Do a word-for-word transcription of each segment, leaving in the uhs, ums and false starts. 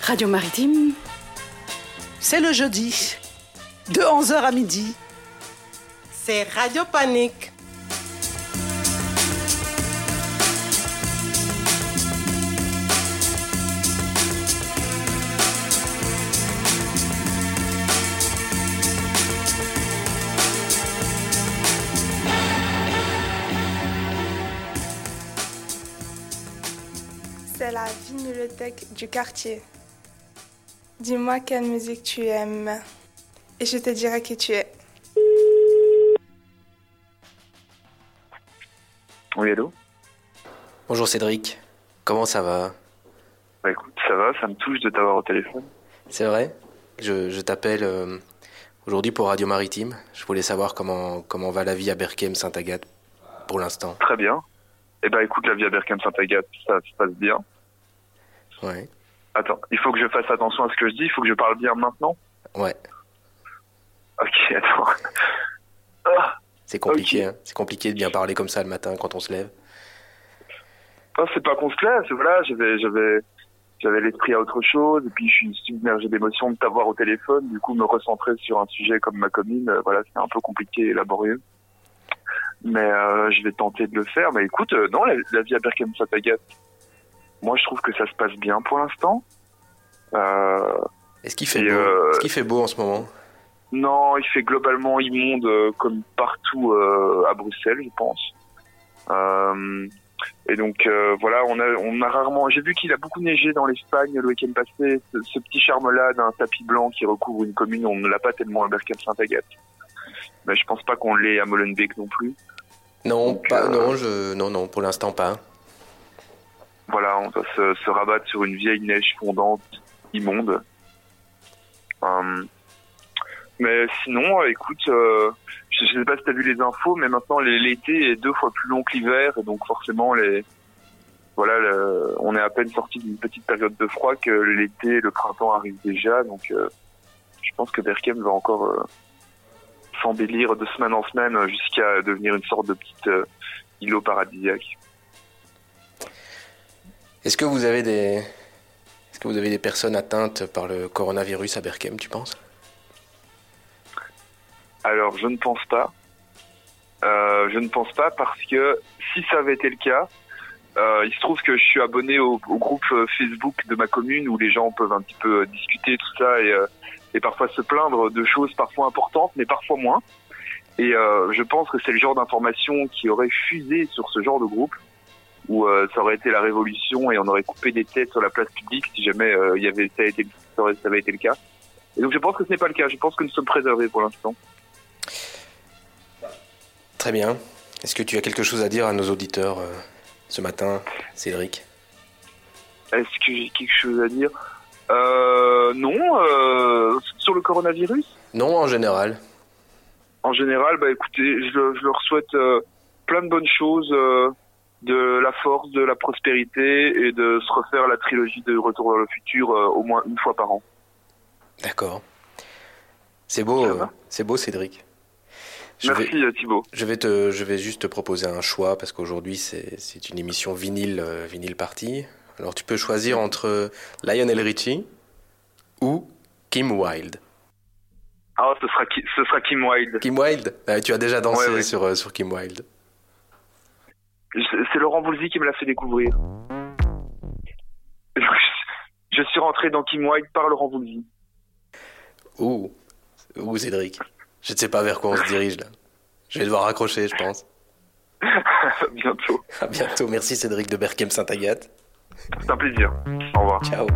Radio Maritime, c'est le jeudi, de onze heures à midi. C'est Radio Panique. C'est la vinylothèque du quartier. Dis-moi quelle musique tu aimes et je te dirai qui tu es. Oui, allô? Bonjour Cédric, comment ça va? Bah écoute, ça va, ça me touche de t'avoir au téléphone. C'est vrai? Je, je t'appelle euh, aujourd'hui pour Radio Maritime. Je voulais savoir comment, comment va la vie à Berchem-Sainte-Agathe pour l'instant. Très bien. Eh ben écoute, la vie à Berchem-Sainte-Agathe, ça se passe bien. Ouais. Attends, il faut que je fasse attention à ce que je dis, il faut que je parle bien maintenant. Ouais. Ok, attends. Ah, c'est compliqué, okay. hein. C'est compliqué de bien parler comme ça le matin quand on se lève. Oh, c'est pas qu'on se lève, c'est voilà, j'avais, j'avais, j'avais l'esprit à autre chose, et puis je suis submergé d'émotions de t'avoir au téléphone, du coup me recentrer sur un sujet comme ma commune, euh, voilà, c'est un peu compliqué et laborieux. Mais euh, je vais tenter de le faire. Mais écoute, euh, non, la, la vie à Berchem-Sainte-Agathe, moi je trouve que ça se passe bien pour l'instant. Euh, Est-ce qu'il fait beau euh, Est-ce qu'il fait beau en ce moment? Non, il fait globalement immonde euh, comme partout euh, à Bruxelles, je pense. Euh, et donc euh, voilà, on a, on a rarement. J'ai vu qu'il a beaucoup neigé dans l'Espagne le week-end passé. Ce, ce petit charme-là d'un tapis blanc qui recouvre une commune, on ne l'a pas tellement à Berchem-Sainte-Agathe. Mais je pense pas qu'on l'ait à Molenbeek non plus. Non, donc, pas, euh, non, je, non, non, pour l'instant pas. Voilà, on va se, se rabattre sur une vieille neige fondante, immonde. Euh, mais sinon, euh, écoute, euh, je, je sais pas si t'as vu les infos, mais maintenant les, l'été est deux fois plus long que l'hiver, et donc forcément, les, voilà, le, on est à peine sorti d'une petite période de froid que l'été, le printemps arrive déjà, donc euh, je pense que Berchem va encore euh, s'embellir de semaine en semaine jusqu'à devenir une sorte de petite euh, îlot paradisiaque. Est-ce que vous avez des, est-ce que vous avez des personnes atteintes par le coronavirus à Berchem, tu penses? Alors, je ne pense pas. Euh, je ne pense pas parce que si ça avait été le cas, euh, il se trouve que je suis abonné au, au groupe Facebook de ma commune où les gens peuvent un petit peu discuter tout ça et, euh, et parfois se plaindre de choses parfois importantes, mais parfois moins. Et euh, je pense que c'est le genre d'information qui aurait fusé sur ce genre de groupe où euh, ça aurait été la révolution et on aurait coupé des têtes sur la place publique si jamais euh, il y avait ça, a été, ça, aurait, ça avait été le cas. Et donc je pense que ce n'est pas le cas. Je pense que nous sommes préservés pour l'instant. Très bien. Est-ce que tu as quelque chose à dire à nos auditeurs euh, ce matin, Cédric? Est-ce que j'ai quelque chose à dire? euh, Non. Euh, sur le coronavirus? Non, en général. En général, bah écoutez, je, je leur souhaite euh, plein de bonnes choses, euh, de la force, de la prospérité et de se refaire la trilogie de Retour vers le futur euh, au moins une fois par an. D'accord. C'est beau, euh, c'est beau, Cédric. Je Merci vais, Thibaut. Je vais, te, je vais juste te proposer un choix parce qu'aujourd'hui c'est, c'est une émission vinyle, euh, vinyle party. Alors tu peux choisir entre Lionel Richie ou Kim Wilde. Ah, ce sera, ce sera Kim Wilde. Kim Wilde? Ah, tu as déjà dansé ouais, ouais. Sur, euh, sur Kim Wilde. C'est Laurent Voulzy qui me l'a fait découvrir. Je suis rentré dans Kim Wilde par Laurent Voulzy. Ouh, ouh Cédric. Je ne sais pas vers quoi on se dirige là. Je vais devoir raccrocher, je pense. À bientôt. À bientôt. Merci Cédric de Berchem-Sainte-Agathe. C'est un plaisir. Au revoir. Ciao.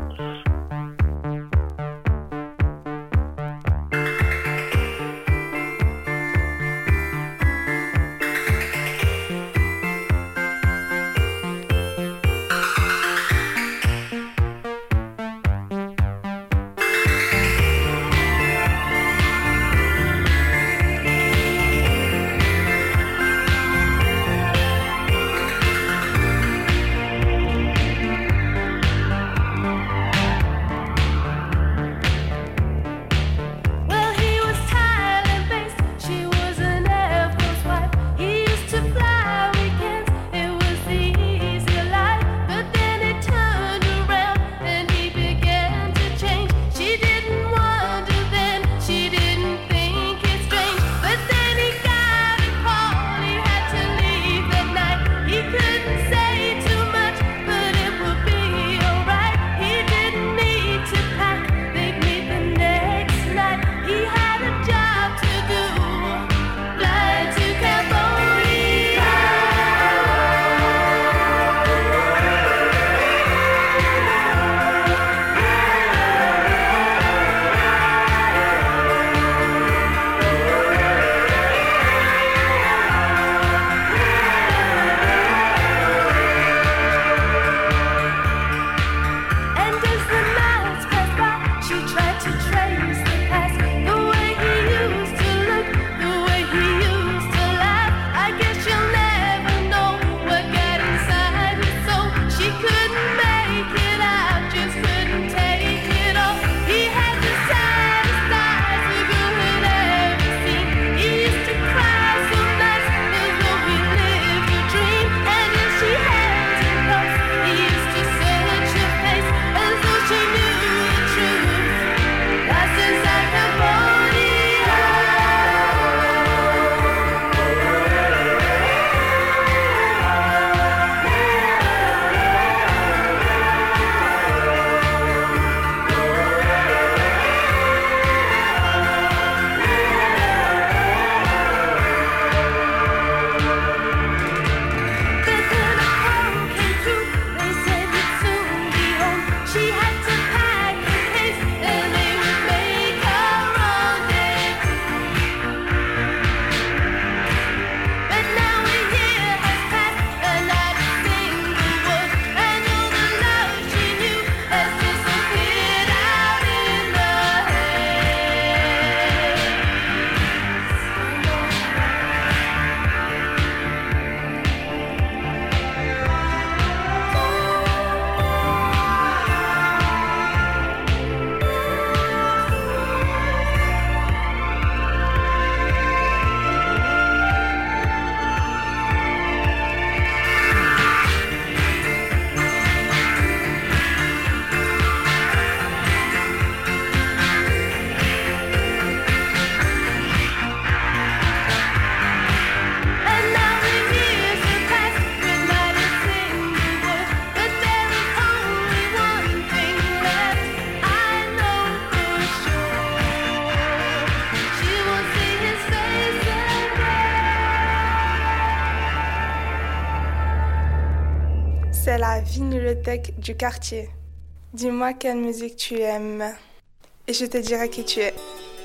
la vinylothèque du quartier. Dis-moi quelle musique tu aimes et je te dirai qui tu es.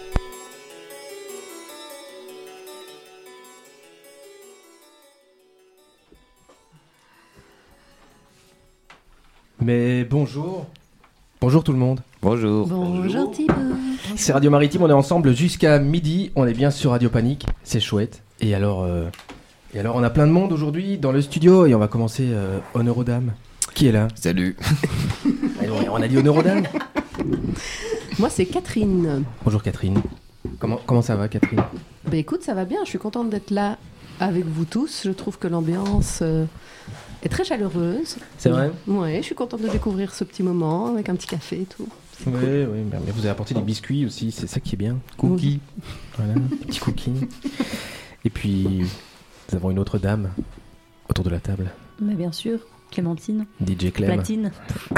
Mais bonjour. Bonjour tout le monde. Bonjour. Bonjour Thibaut. C'est Radio Maritime, on est ensemble jusqu'à midi. On est bien sur Radio Panique, c'est chouette. Et alors, euh, et alors on a plein de monde aujourd'hui dans le studio et on va commencer euh, honneur aux dames. Qui est là ? Salut. Alors, on a dit honneur aux dames. Moi c'est Catherine. Bonjour Catherine. Comment, comment ça va Catherine ? Bah écoute, ça va bien, je suis contente d'être là avec vous tous. Je trouve que l'ambiance euh, est très chaleureuse. C'est vrai ? Ouais, je suis contente de découvrir ce petit moment avec un petit café et tout. Oui, cool. Oui, mais vous avez apporté des biscuits aussi, c'est ça qui est bien. Cookies. Oui. Voilà, des petits cookies. Et puis, nous avons une autre dame autour de la table. Mais bien sûr, Clémentine. D J Clem. Platine.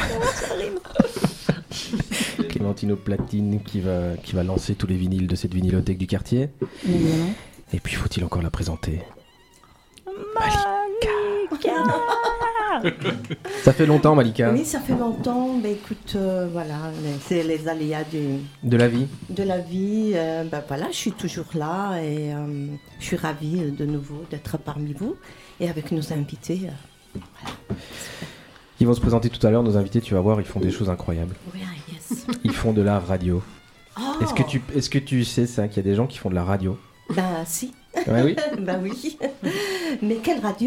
Clémentine au platine qui va, qui va lancer tous les vinyles de cette vinylothèque du quartier. Évidemment. Et puis, faut-il encore la présenter ? Malika. Ça fait longtemps, Malika. Oui, ça fait longtemps. Ben, écoute, euh, voilà, c'est les aléas du, de la vie. De la vie. Euh, ben, voilà, je suis toujours là et euh, je suis ravie euh, de nouveau d'être parmi vous et avec nos invités. Euh, voilà. Ils vont se présenter tout à l'heure, nos invités, tu vas voir, ils font des choses incroyables. Oui, yes. Ils font de la radio. Oh. Est-ce que tu, est-ce que tu sais ça, qu'il y a des gens qui font de la radio ? Ben si. Ouais, oui. Ben oui. Mais quelle radio ?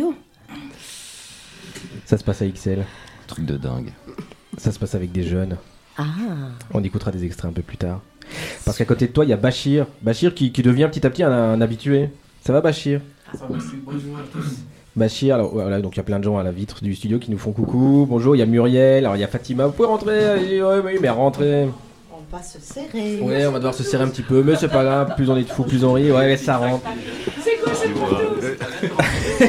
Ça se passe à X L. Truc de dingue. Ça se passe avec des jeunes. Ah. On écoutera des extraits un peu plus tard. Parce qu'à côté de toi, il y a Bachir. Bachir qui, qui devient petit à petit un, un habitué. Ça va, Bachir ? Ça va, bonjour à tous. Bachir, alors voilà, donc il y a plein de gens à la vitre du studio qui nous font coucou. Bonjour, il y a Muriel, alors il y a Fatima. Vous pouvez rentrer ? Oui, oui, mais rentrez. On va se serrer. Ouais, on va devoir se serrer un petit peu, mais c'est pas grave. Plus on est de fous, plus on rit. Ouais, ça rentre. C'est quoi cette partouze ?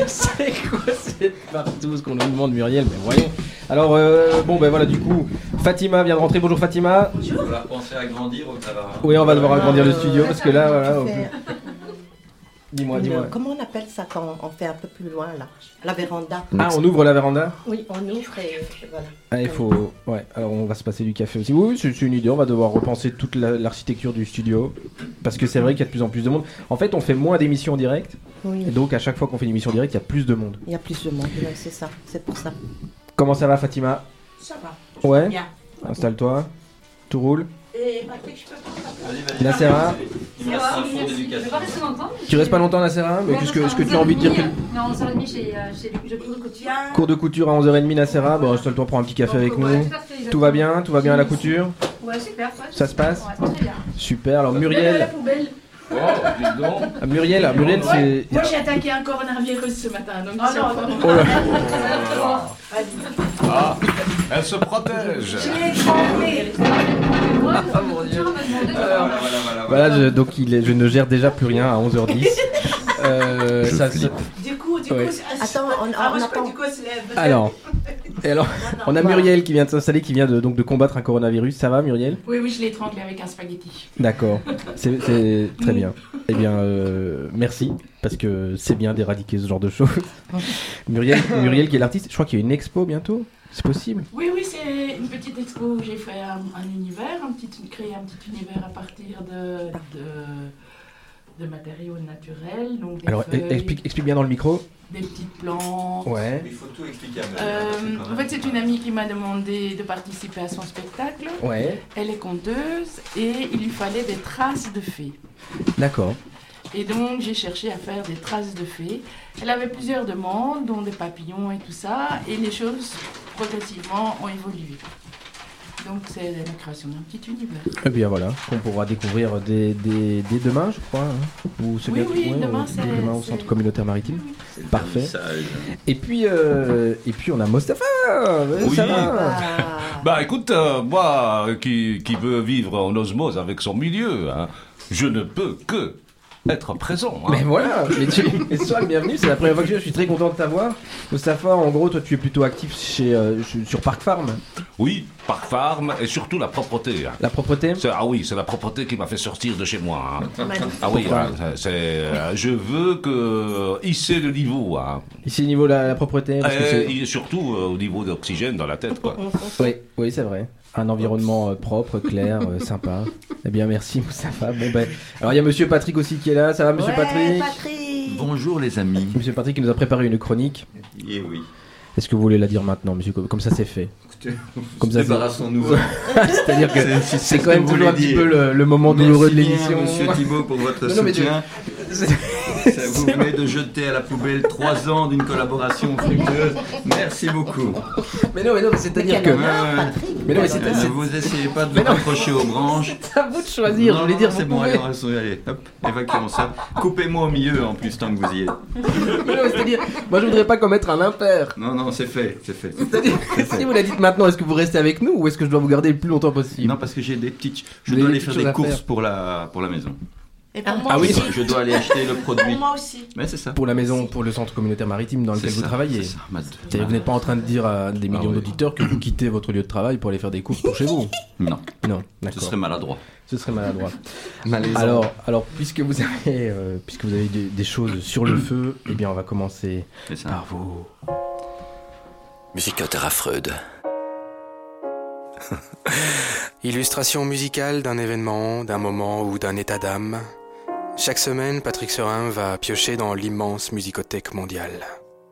C'est quoi cette partouze qu'on nous demande, Muriel ? Mais voyons. Alors, euh, bon, ben voilà, du coup, Fatima vient de rentrer. Bonjour, Fatima. Bonjour. On va penser à agrandir ou ça va ? Oui, on va devoir agrandir le studio parce que là, voilà. Dis-moi, Une, dis-moi. Comment on appelle ça quand on fait un peu plus loin, là ? La véranda. Ah, on ouvre la véranda ? Oui, on ouvre et voilà. Ah, il faut... Ouais, alors on va se passer du café aussi. Oui, c'est, c'est une idée, on va devoir repenser toute la, l'architecture du studio. Parce que c'est vrai qu'il y a de plus en plus de monde. En fait, on fait moins d'émissions en direct. Oui. Et donc, à chaque fois qu'on fait une émission en direct, il y a plus de monde. Il y a plus de monde, ouais, c'est ça, c'est pour ça. Comment ça va, Fatima ? Ça va. Ouais. Bien. Installe-toi. Tout roule. Et Patrick, je peux pas. Vas-y, vas-y. Nassera ? Il me reste un fond d'éducation. Je vais pas rester longtemps. Tu restes pas longtemps, Nassera ? Mais qu'est-ce que, est-ce que tu as envie de dire que... Non, onze heures trente chez, chez le cours de couture. Cours de couture à onze heures trente, Nassera. Bon, installe-toi, prends un petit café avec nous. Tout va bien ? Tout va bien à la couture ? Ouais, super. Ouais, ça se passe ? Ouais, très bien. Super. Alors, Muriel... La poubelle. Oh, dis donc. Ah, Muriel, ah, Muriel, c'est... Ouais. Moi, j'ai attaqué un coronavirus ce matin, donc oh, c'est non, encore... Oh là. Ah, elle se protège. Je l'ai écrasé. Ah, mon Dieu. Voilà, voilà, voilà. Voilà, je, donc il est, je ne gère déjà plus rien à onze heures dix. Euh, Je ça, flippe. Du coup, du Ouais. coup... Attends, on, on, Ah, moi, on je attend. crois que du coup, elle se lève. alors, et alors, on a Muriel qui vient de s'installer, qui vient de, donc de combattre un coronavirus. Ça va, Muriel ? Oui, oui, je l'ai étranglé avec un spaghetti. D'accord, c'est, c'est très bien. Eh bien, euh, merci, parce que c'est bien d'éradiquer ce genre de choses. Muriel, Muriel qui est l'artiste, je crois qu'il y a une expo bientôt. C'est possible ? Oui, oui, c'est une petite expo où j'ai fait un, un univers, un petit, créé un petit univers à partir de, de, de matériaux naturels. Donc des Alors, feuilles, explique, explique bien dans le micro. Des petites plantes. Ouais. Il faut tout expliquer à Euh, en fait, c'est une amie qui m'a demandé de participer à son spectacle. Ouais. Elle est conteuse et il lui fallait des traces de fées. D'accord. Et donc, j'ai cherché à faire des traces de fées. Elle avait plusieurs demandes, dont des papillons et tout ça, et les choses, progressivement, ont évolué. Donc, c'est la création d'un petit univers. Et bien voilà, qu'on pourra découvrir dès, dès, dès demain, je crois. Hein. Ou c'est Oui, bientôt, oui, ouais, demain, au, c'est- demain au c'est- centre communautaire maritime. Oui, Parfait. Et puis, euh, et puis, on a Mostafa. Euh, Oui. Ça va. Bah écoute, euh, moi qui, qui veux vivre en osmose avec son milieu, hein, je ne peux que être présent. Hein. Mais voilà, mais tu mais sois le bienvenu, c'est la première fois que je viens, je suis très content de t'avoir. Moustapha, en gros, toi tu es plutôt actif chez, euh, sur Park Farm. Oui, Park Farm et surtout la propreté. Hein. La propreté c'est, Ah oui, c'est la propreté qui m'a fait sortir de chez moi. Hein. Ah oui, Pourquoi hein, c'est, euh, je veux que hisser le niveau. Hein. Ici, au niveau de la, la propreté parce que c'est... Et surtout euh, au niveau d'oxygène dans la tête. Quoi. Oui, oui, c'est vrai. Un environnement euh, propre, clair, euh, sympa. Eh bien, merci Moustapha. Bon, ben, alors il y a Monsieur Patrick aussi qui est là. Ça va, Monsieur Ouais, Patrick, Patrick. Bonjour les amis. Monsieur Patrick qui nous a préparé une chronique. Eh oui. Est-ce que vous voulez la dire maintenant, Monsieur? Comme ça, c'est fait. Écoutez, Comme ça, débarrassons-nous. C'est-à-dire que c'est, c'est, c'est quand même toujours un petit peu le, le moment Merci douloureux de bien, l'émission. Monsieur Thibault, pour votre non, non, mais soutien. de... Ça, vous venez de jeter à la poubelle trois ans d'une collaboration fructueuse. Merci beaucoup. Mais non, mais non, mais c'est-à-dire que. Ouais, ouais. Mais non, mais c'est, Euh, c'est... Vous essayez pas de vous accrocher aux branches. C'est à vous de choisir. Non, je voulais non, dire. c'est vous bon, pouvez. allez, allez, hop, évacuons ça. Coupez-moi au milieu en plus tant que vous y êtes. Mais non, mais c'est-à-dire, moi je voudrais pas commettre un impair. Non, non, c'est fait, c'est fait. C'est-à-dire, si vous la dites maintenant, est-ce que vous restez avec nous ou est-ce que je dois vous garder le plus longtemps possible? Non, parce que j'ai des petites. Je Vous dois avez aller des faire petites des choses à courses faire. pour la pour la maison. Et pour moi Ah oui. aussi. Je dois aller acheter le produit. Pour moi aussi. Mais c'est ça. Pour la maison, pour le centre communautaire maritime dans lequel C'est vous ça, travaillez. c'est ça, ma- C'est-à-dire, vous n'êtes pas en train de dire à des millions oui. d'auditeurs que vous quittez votre lieu de travail pour aller faire des courses pour chez vous. Non, Non, ce d'accord. serait maladroit. Ce serait maladroit. Malaisant. Alors, alors puisque vous avez, euh, puisque vous avez des, des choses sur le feu, eh bien, on va commencer C'est ça. par vous. Musicothera Freud. Illustration musicale d'un événement, d'un moment ou d'un état d'âme. Chaque semaine, Patrick Serin va piocher dans l'immense musicothèque mondiale.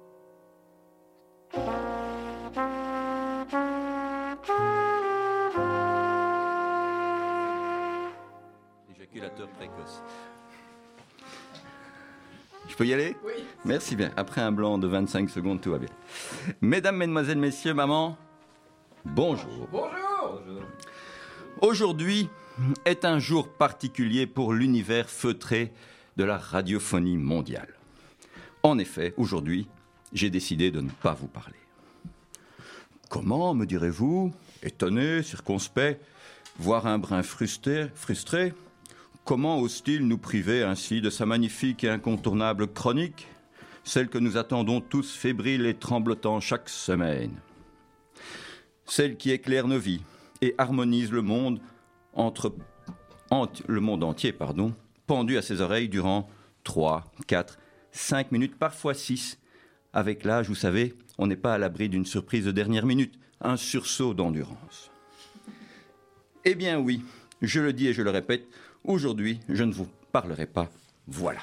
Éjaculateur précoce. Je peux y aller? Oui. Merci bien. Après un blanc de vingt-cinq secondes, tout va bien. Mesdames, mesdemoiselles, messieurs, maman, bonjour. Bonjour. Aujourd'hui est un jour particulier pour l'univers feutré de la radiophonie mondiale. En effet, aujourd'hui, j'ai décidé de ne pas vous parler. Comment, me direz-vous, étonné, circonspect, voire un brin frustré, frustré, comment ose-t-il nous priver ainsi de sa magnifique et incontournable chronique, celle que nous attendons tous fébriles et tremblotants chaque semaine, celle qui éclaire nos vies et harmonise le monde entre enti- le monde entier, pardon, pendu à ses oreilles durant trois, quatre, cinq minutes, parfois six. Avec l'âge, vous savez, on n'est pas à l'abri d'une surprise de dernière minute, un sursaut d'endurance. Eh bien oui, je le dis et je le répète, aujourd'hui, je ne vous parlerai pas, voilà.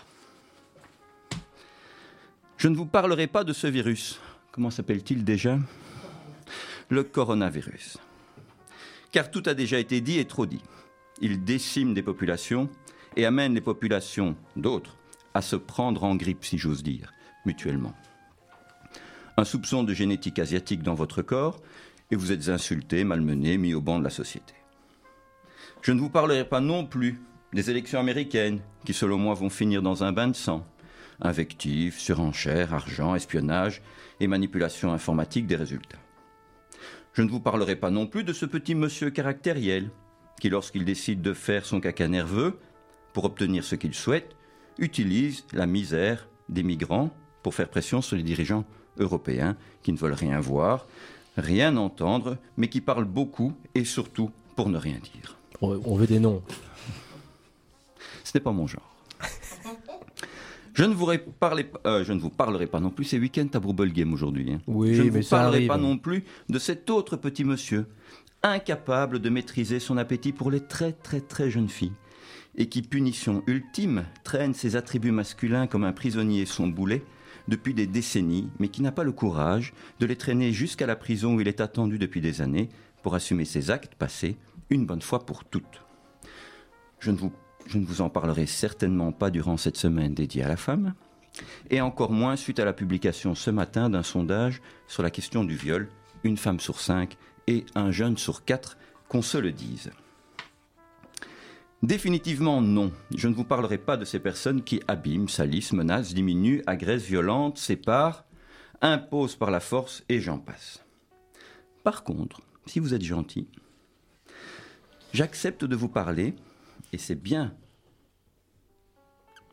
Je ne vous parlerai pas de ce virus. Comment s'appelle-t-il déjà? Le coronavirus. Car tout a déjà été dit et trop dit. Il décime des populations et amène les populations d'autres à se prendre en grippe, si j'ose dire, mutuellement. Un soupçon de génétique asiatique dans votre corps et vous êtes insulté, malmené, mis au banc de la société. Je ne vous parlerai pas non plus des élections américaines qui, selon moi, vont finir dans un bain de sang. Invectives, surenchères, argent, espionnage et manipulation informatique des résultats. Je ne vous parlerai pas non plus de ce petit monsieur caractériel qui, lorsqu'il décide de faire son caca nerveux pour obtenir ce qu'il souhaite, utilise la misère des migrants pour faire pression sur les dirigeants européens qui ne veulent rien voir, rien entendre, mais qui parlent beaucoup et surtout pour ne rien dire. On veut des noms. Ce n'est pas mon genre. Je ne, vous parler, euh, je ne vous parlerai pas non plus, c'est week-end à Brouble Game aujourd'hui. Hein. Oui, je ne mais vous ça parlerai arrive. pas non plus de cet autre petit monsieur, incapable de maîtriser son appétit pour les très très très jeunes filles, et qui, punition ultime, traîne ses attributs masculins comme un prisonnier son boulet depuis des décennies, mais qui n'a pas le courage de les traîner jusqu'à la prison où il est attendu depuis des années pour assumer ses actes passés une bonne fois pour toutes. Je ne vous Je ne vous en parlerai certainement pas durant cette semaine dédiée à la femme, et encore moins suite à la publication ce matin d'un sondage sur la question du viol, une femme sur cinq et un jeune sur quatre, qu'on se le dise. Définitivement non, je ne vous parlerai pas de ces personnes qui abîment, salissent, menacent, diminuent, agressent, violentent, séparent, imposent par la force et j'en passe. Par contre, si vous êtes gentil, j'accepte de vous parler. Et c'est bien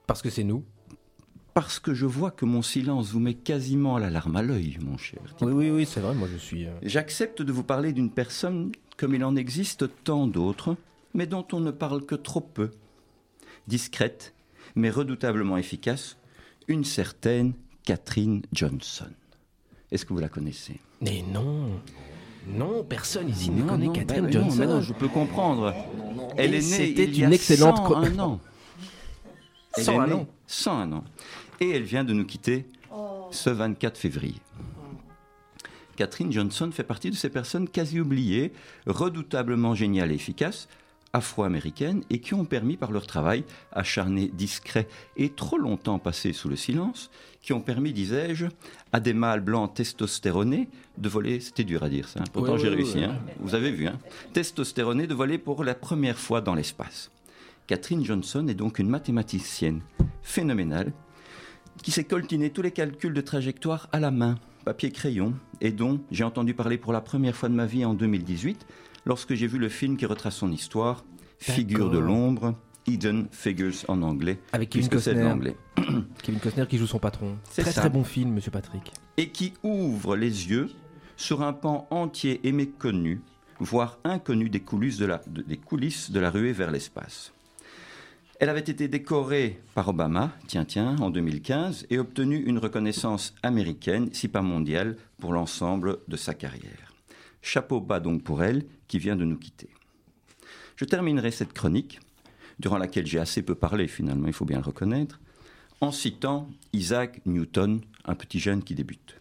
Parce que c'est nous. Parce que je vois que mon silence vous met quasiment la larme à l'œil, mon cher. Oui, oui, oui, c'est vrai, moi je suis... Euh... J'accepte de vous parler d'une personne comme il en existe tant d'autres, mais dont on ne parle que trop peu. Discrète, mais redoutablement efficace, une certaine Katherine Johnson. Est-ce que vous la connaissez ? Mais non, non, personne ici ne non, connaît non, Katherine bah, Johnson. Non, mais non, je peux comprendre. Non, non, Elle Et est née c'était il y a une excellente cent un ans. Elle cent un est née ans. cent un ans. Et elle vient de nous quitter ce vingt-quatre février. Katherine Johnson fait partie de ces personnes quasi oubliées, redoutablement géniales et efficaces, afro-américaines, et qui ont permis par leur travail acharné, discret et trop longtemps passé sous le silence, qui ont permis, disais-je, à des mâles blancs testostéronés de voler, c'était dur à dire ça, hein, pourtant oui, j'ai oui, réussi, oui. hein, vous avez vu, hein, testostéronés de voler pour la première fois dans l'espace. Katherine Johnson est donc une mathématicienne phénoménale, qui s'est coltiné tous les calculs de trajectoire à la main, papier-crayon, et dont j'ai entendu parler pour la première fois de ma vie en deux mille dix-huit, lorsque j'ai vu le film qui retrace son histoire, Figure de l'ombre, Hidden Figures en anglais. Avec Kevin puisque c'est de Costner. l'anglais. Kevin Costner qui joue son patron. C'est Très ça. très bon film, Monsieur Patrick. Et qui ouvre les yeux sur un pan entier et méconnu, voire inconnu des coulisses de la, de- des coulisses de la ruée vers l'espace. Elle avait été décorée par Obama, tiens tiens, en deux mille quinze, et obtenu une reconnaissance américaine, si pas mondiale, pour l'ensemble de sa carrière. Chapeau bas donc pour elle, qui vient de nous quitter. Je terminerai cette chronique, durant laquelle j'ai assez peu parlé finalement, il faut bien le reconnaître, en citant Isaac Newton, un petit jeune qui débute.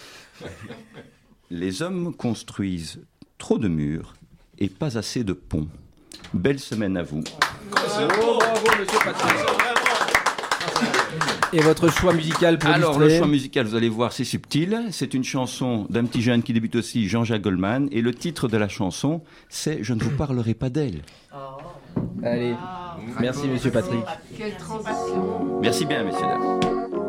Les hommes construisent trop de murs et pas assez de ponts. Belle semaine à vous. Bravo, Monsieur Patrick. Et votre choix musical pour Alors, le illustrer choix musical, vous allez voir, c'est subtil. C'est une chanson d'un petit jeune qui débute aussi, Jean-Jacques Goldman. Et le titre de la chanson, c'est « Je ne vous parlerai pas d'elle ». Allez, merci Monsieur Patrick. Quelle transition. Merci bien, messieurs, dames.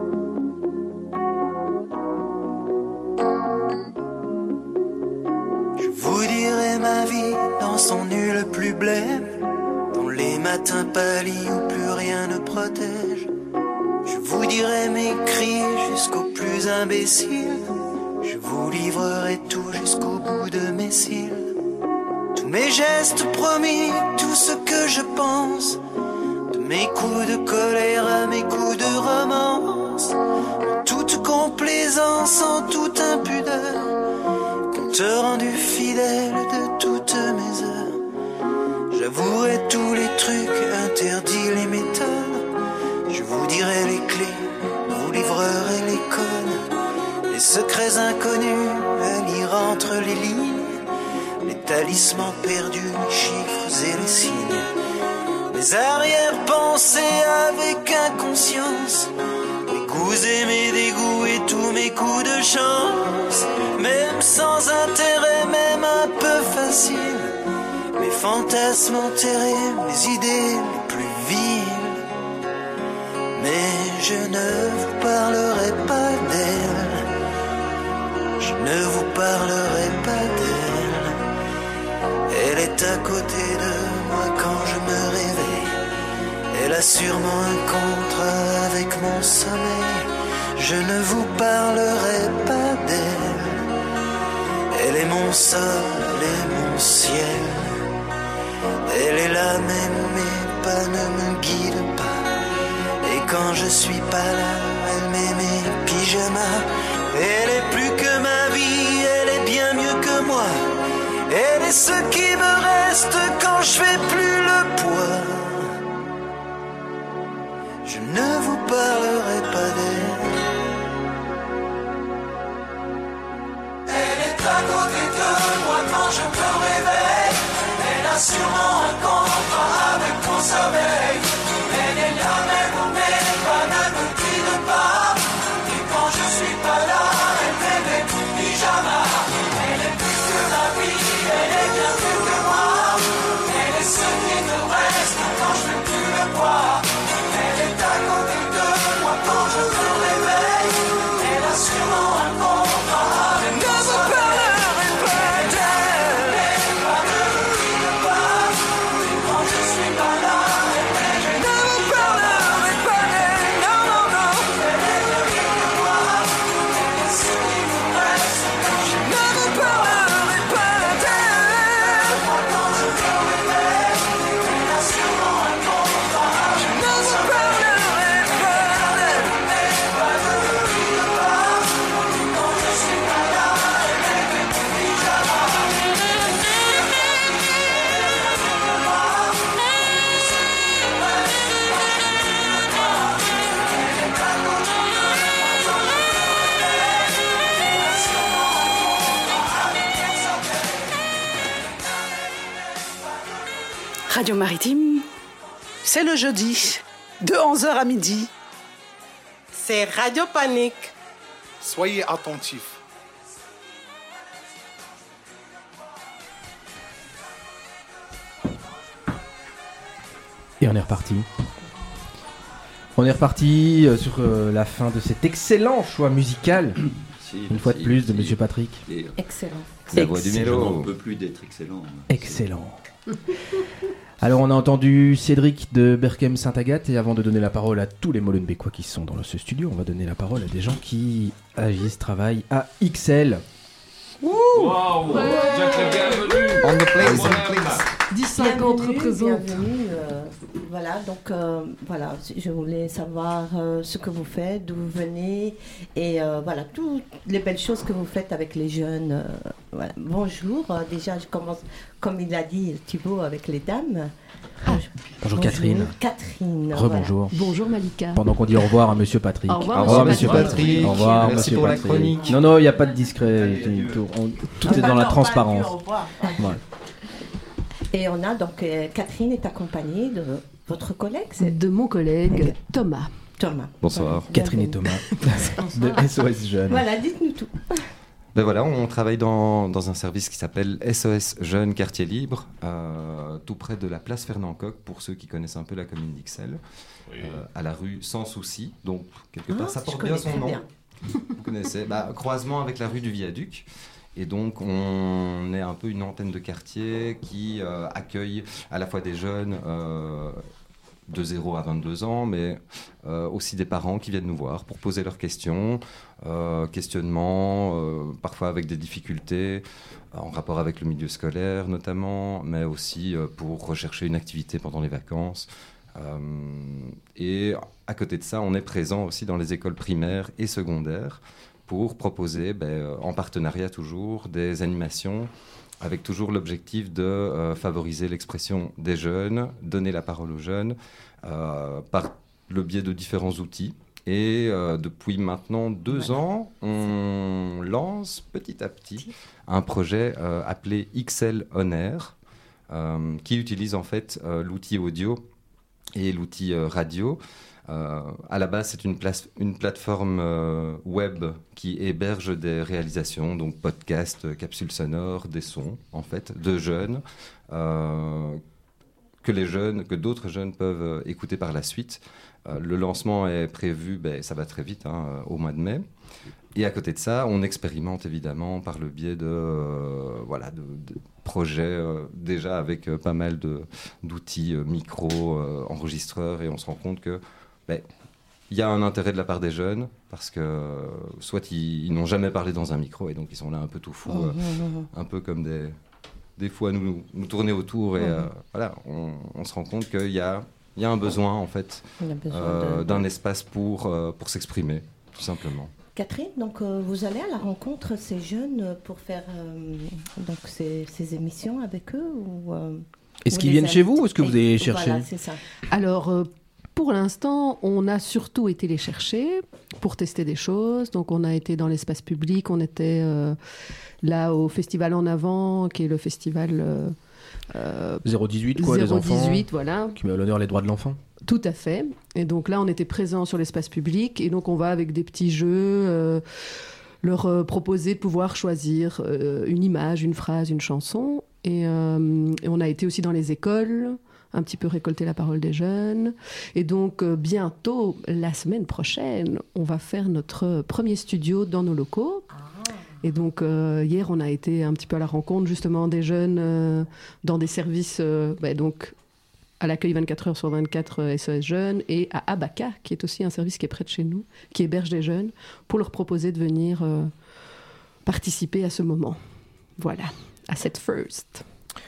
Je vous dirai ma vie dans son nu le plus blême, dont les matins pâlis où plus rien ne protège. Je vous dirai mes cris jusqu'au plus imbécile. Je vous livrerai tout jusqu'au bout de mes cils. Tous mes gestes promis, tout ce que je pense, de mes coups de colère à mes coups de romance, en toute complaisance, en toute impudeur, compte rendu fidèle de toutes mes heures. J'avouerai tous les trucs interdits, les méthodes. Je vous dirai les clés, vous livrerai les codes, les secrets inconnus à lire entre les lignes, les talismans perdus, les chiffres et les signes, mes arrière-pensées avec inconscience, mes goûts et mes dégoûts et tous mes coups de chance, même sans intérêt, même un peu facile, mes fantasmes enterrés, mes idées les plus viles. Mais je ne vous parlerai pas d'elle, je ne vous parlerai pas d'elle. Elle est à côté de moi quand je me réveille, elle a sûrement un contrat avec mon sommeil. Je ne vous parlerai pas d'elle, elle est mon sol, elle est mon ciel. Elle est là même où mes pas ne me guident pas. Et quand je suis pas là, elle met mes pyjamas. Elle est plus que ma vie, elle est bien mieux que moi. Elle est ce qui me reste quand je fais plus le poids. Je ne vous parlerai pas d'elle. Elle est à côté de moi quand je me réveille. Elle a sûrement un contrat avec mon sommeil. Elle est là même où mes pas ne me guident pas. Et quand je suis pas là, elle met mes pyjamas. Elle est plus que ma vie, elle est bien plus que moi. Elle est ce Radio Maritime, c'est le jeudi, de onze heures à midi. C'est Radio Panique. Soyez attentifs. Et on est reparti. On est reparti euh, sur euh, la fin de cet excellent choix musical. Si, Une si, fois de plus de si. Monsieur Patrick. Et, euh, Excellent. La voix du Excellent. mélo. On ne peut plus d'être excellent. Excellent. Alors on a entendu Cédric de Berchem Saint-Agathe et avant de donner la parole à tous les Molenbeekois qui sont dans ce studio, on va donner la parole à des gens qui agissent, travaillent à X L. Wow, Ouais. Jack le bienvenu. On the place, Moi-même. on the place. dix cinquante Bienvenue, représente. bienvenue, euh, voilà, donc euh, voilà, je voulais savoir euh, ce que vous faites, d'où vous venez et euh, voilà, toutes les belles choses que vous faites avec les jeunes. euh, voilà. Bonjour, euh, déjà je commence, comme il a dit Thibaut, avec les dames. Bonjour Catherine. Catherine. Rebonjour. Bonjour Malika. Pendant qu'on dit au revoir à Monsieur Patrick. Au revoir, Au revoir, Monsieur Monsieur Patrick. Patrick. Au revoir, Merci Monsieur pour la Patrick. chronique. Non, non, il n'y a pas de discret. Tout, on- tout est dans la transparence. Voilà. Et on a donc euh, Catherine est accompagnée de votre collègue, c'est De mon collègue Thomas. Thomas. Bonsoir. Catherine et Thomas de S O S Jeunes. Voilà, dites-nous tout. Ben voilà, on travaille dans, dans un service qui s'appelle S O S Jeunes Quartier Libre, euh, tout près de la place Fernand Coq, pour ceux qui connaissent un peu la commune d'Ixelles, Oui. euh, à la rue Sans Souci. Donc, quelque part, Ah, ça je porte connais bien son très nom. bien. Vous connaissez, bah, croisement avec la rue du Viaduc. Et donc, on est un peu une antenne de quartier qui euh, accueille à la fois des jeunes euh, de zéro à vingt-deux ans, mais euh, aussi des parents qui viennent nous voir pour poser leurs questions, euh, questionnements, euh, parfois avec des difficultés en rapport avec le milieu scolaire notamment, mais aussi euh, pour rechercher une activité pendant les vacances. Euh, et à côté de ça, on est présent aussi dans les écoles primaires et secondaires pour proposer, ben, euh, en partenariat toujours, des animations avec toujours l'objectif de euh, favoriser l'expression des jeunes, donner la parole aux jeunes euh, par le biais de différents outils. Et euh, depuis maintenant deux Voilà. ans, on lance petit à petit un projet euh, appelé X L On Air, euh, qui utilise en fait euh, l'outil audio et l'outil euh, radio. Euh, à la base, c'est une, place- une plateforme euh, web qui héberge des réalisations, donc podcasts, euh, capsules sonores, des sons, en fait, de jeunes, euh, que les jeunes, que d'autres jeunes peuvent euh, écouter par la suite. Euh, le lancement est prévu, ben, ça va très vite, hein, euh, au mois de mai. Et à côté de ça, on expérimente évidemment par le biais de, euh, voilà, de, de projets euh, déjà avec euh, pas mal de, d'outils, euh, micros, euh, enregistreurs, et on se rend compte que ben, il y a un intérêt de la part des jeunes parce que euh, soit ils, ils n'ont jamais parlé dans un micro et donc ils sont là un peu tout fous, euh, un peu comme des, des fois nous, nous tourner autour et euh, voilà, on, on se rend compte qu'il y a, il y a un besoin en fait On a besoin euh, de- d'un espace pour, euh, pour s'exprimer, tout simplement. Catherine, donc euh, vous allez à la rencontre de ces jeunes euh, pour faire euh, donc ces, ces émissions avec eux ou euh, Est-ce vous qu'ils les viennent chez vous invitez ou est-ce que vous Et- allez chercher Voilà, c'est ça. Alors, euh, pour l'instant, on a surtout été les chercher pour tester des choses. Donc, on a été dans l'espace public, on était euh, là au Festival En Avant, qui est le festival... euh, euh, zéro dix-huit, quoi, les enfants. zéro dix-huit, voilà. Qui met à l'honneur les droits de l'enfant. Tout à fait. Et donc là, on était présents sur l'espace public. Et donc, on va avec des petits jeux, euh, leur euh, proposer de pouvoir choisir euh, une image, une phrase, une chanson. Et, euh, et on a été aussi dans les écoles, un petit peu récolter la parole des jeunes. Et donc, euh, bientôt, la semaine prochaine, on va faire notre premier studio dans nos locaux. Et donc, euh, hier, on a été un petit peu à la rencontre, justement, des jeunes euh, dans des services... euh, bah, donc, à l'accueil vingt-quatre heures sur vingt-quatre euh, S O S Jeunes et à Abaca, qui est aussi un service qui est près de chez nous, qui héberge des jeunes, pour leur proposer de venir euh, participer à ce moment. Voilà, à cette first.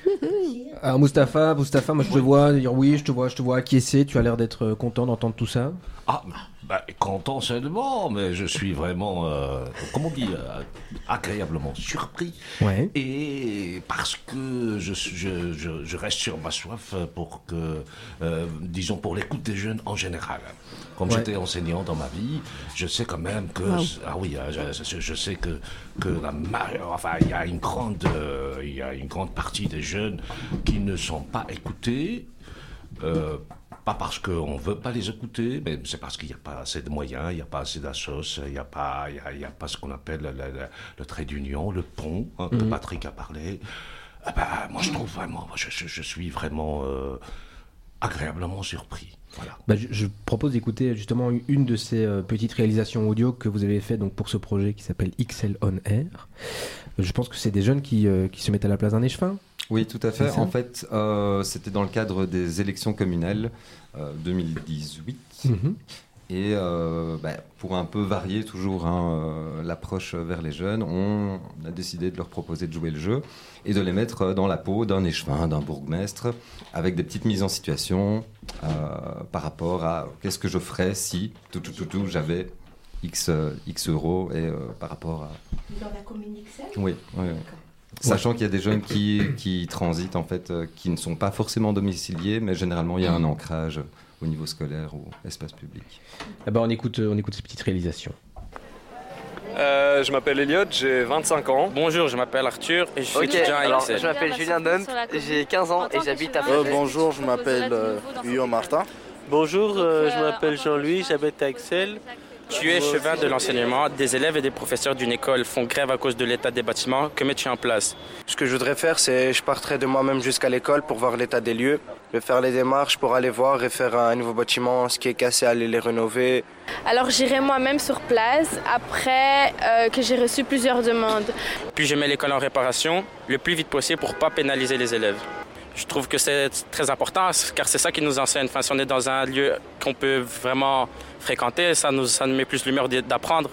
Alors Mustapha, Mustapha, moi je te vois dire oui, je te vois, je te vois acquiescer. Tu as l'air d'être content d'entendre tout ça. Ah, Bah, content seulement, mais je suis vraiment, euh, comment on dit, euh, agréablement surpris. Ouais. Et parce que je, je, je, je reste sur ma soif pour que, euh, disons, pour l'écoute des jeunes en général. Comme Ouais. j'étais enseignant dans ma vie, je sais quand même que, Wow. ah oui, euh, je, je sais que que la, ma- enfin, il y a une grande, euh, il y a une grande partie des jeunes qui ne sont pas écoutés. Euh, Pas parce qu'on ne veut pas les écouter, mais c'est parce qu'il n'y a pas assez de moyens, il n'y a pas assez d'assos, il n'y a, pas- il y a, il y a pas ce qu'on appelle le, le- le trait d'union, le pont, hein, que Mhm. Patrick a parlé. Ah ben, moi, je trouve vraiment, je, je- je suis vraiment euh, agréablement surpris. Voilà. Bah, je, je propose d'écouter justement une de ces euh, petites réalisations audio que vous avez fait donc pour ce projet qui s'appelle X L On Air. Euh, Je pense que c'est des jeunes qui, euh, qui se mettent à la place d'un échevin. Oui, tout à fait. C'est ça En fait, euh, c'était dans le cadre des élections communales euh, deux mille dix-huit. Mhm. Et euh, bah, pour un peu varier toujours hein, euh, l'approche vers les jeunes, on a décidé de leur proposer de jouer le jeu et de les mettre dans la peau d'un échevin, d'un bourgmestre, avec des petites mises en situation euh, par rapport à qu'est-ce que je ferais si tout, tout, tout, tout, j'avais X, euh, X euros et euh, par rapport à... Dans la commune X L? Oui, oui, oui. Sachant qu'il y a des jeunes qui, qui transitent, en fait, euh, qui ne sont pas forcément domiciliés, mais généralement il y a un ancrage au niveau scolaire ou espace public. Eh ben, on, écoute, on écoute ces petites réalisations. Euh, je m'appelle Elliot, j'ai vingt-cinq ans. Bonjour, je m'appelle Arthur et je suis Ok, étudiant à alors X L. je m'appelle Julien Dump, j'ai quinze ans et j'habite à Euh, bonjour, je m'appelle euh, Hugo Martin. Bonjour, euh, je m'appelle Jean-Louis, j'habite à Excel. Tu es échevin de l'enseignement. Des élèves et des professeurs d'une école font grève à cause de l'état des bâtiments. Que mets-tu en place? Ce que je voudrais faire, c'est je partirais de moi-même jusqu'à l'école pour voir l'état des lieux, de faire les démarches pour aller voir et faire un nouveau bâtiment, ce qui est cassé, aller les rénover. Alors j'irai moi-même sur place après euh, que j'ai reçu plusieurs demandes. Puis je mets l'école en réparation le plus vite possible pour ne pas pénaliser les élèves. Je trouve que c'est très important car c'est ça qui nous enseigne. Enfin, si on est dans un lieu qu'on peut vraiment fréquenter, ça nous, ça nous met plus l'humeur d'apprendre.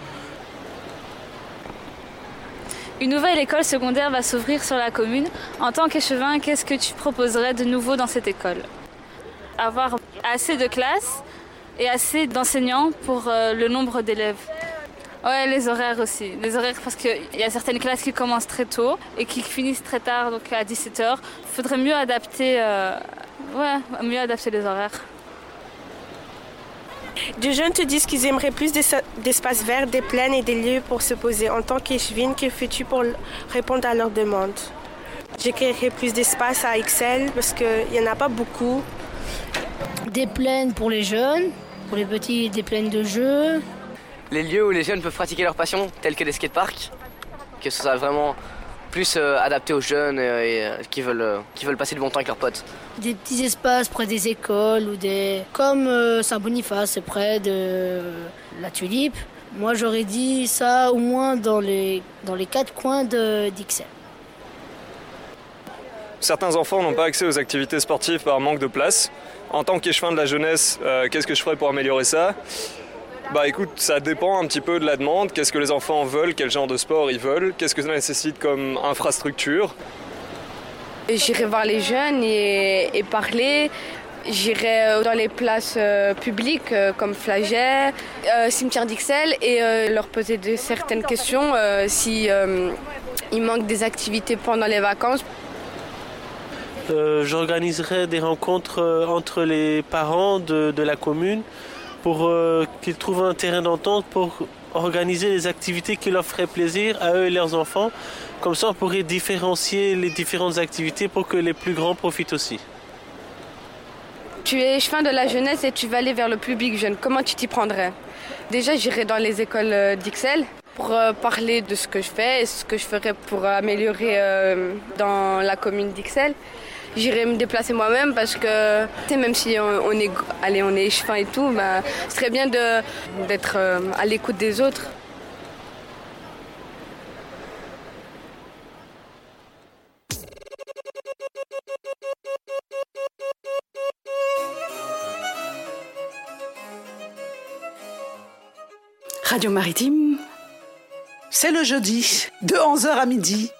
Une nouvelle école secondaire va s'ouvrir sur la commune. En tant qu'échevin, qu'est-ce que tu proposerais de nouveau dans cette école? Avoir assez de classes et assez d'enseignants pour euh, le nombre d'élèves. Ouais, les horaires aussi. Les horaires parce qu'il y a certaines classes qui commencent très tôt et qui finissent très tard, donc à dix-sept heures. Il faudrait mieux adapter, euh, ouais, mieux adapter les horaires. Des jeunes te disent qu'ils aimeraient plus d'es- d'espaces verts, des plaines et des lieux pour se poser. En tant qu'échevine, que fais-tu pour l- répondre à leurs demandes? J'ai créé plus d'espace à X L parce qu'il n'y en a pas beaucoup. Des plaines pour les jeunes, pour les petits, des plaines de jeux. Les lieux où les jeunes peuvent pratiquer leur passion, tels que les skateparks, que ce soit vraiment plus euh, adapté aux jeunes euh, et, euh, qui, veulent, euh, qui veulent passer du bon temps avec leurs potes. Des petits espaces près des écoles ou des... Comme euh, Saint-Boniface, c'est près de la Tulipe. Moi j'aurais dit ça au moins dans les, dans les quatre coins de d'Ix L. Certains enfants n'ont pas accès aux activités sportives par manque de place. En tant qu'échevin de la jeunesse, euh, qu'est-ce que je ferais pour améliorer ça? Bah écoute, ça dépend un petit peu de la demande. Qu'est-ce que les enfants veulent? Quel genre de sport ils veulent? Qu'est-ce que ça nécessite comme infrastructure? J'irai voir les jeunes et, et parler. J'irai dans les places euh, publiques euh, comme Flaget, euh, cimetière d'X L et euh, leur poser de certaines questions euh, si euh, il manque des activités pendant les vacances. Euh, J'organiserai des rencontres euh, entre les parents de, de la commune pour euh, qu'ils trouvent un terrain d'entente pour organiser les activités qui leur feraient plaisir à eux et leurs enfants. Comme ça, on pourrait différencier les différentes activités pour que les plus grands profitent aussi. Tu es échevin de la jeunesse et tu vas aller vers le public jeune. Comment tu t'y prendrais? Déjà, j'irai dans les écoles d'X L pour euh, parler de ce que je fais et ce que je ferais pour améliorer euh, dans la commune d'X L. J'irai me déplacer moi-même parce que même si on, on est, allez, on est échevin et tout, bah, ce serait bien de, d'être euh, à l'écoute des autres. Radio Maritime, c'est le jeudi, de onze heures à midi.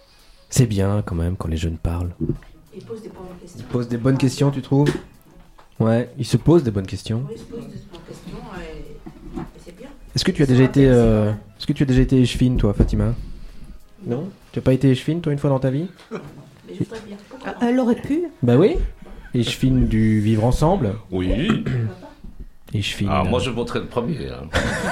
C'est bien quand même quand les jeunes parlent. Ils posent des bonnes questions. Ils posent des bonnes questions, tu trouves? Ouais, il se pose des bonnes questions. Oui, il se pose des bonnes questions et, et c'est bien. Est-ce que tu as déjà été, euh, est-ce que tu as déjà été échevine, toi, Fatima? Non. Tu as pas été échevine, toi, une fois dans ta vie? Ah, elle aurait pu. Bah oui. Échevine du vivre ensemble. Oui. Échevine. Ah, moi, je voterai le premier. Hein.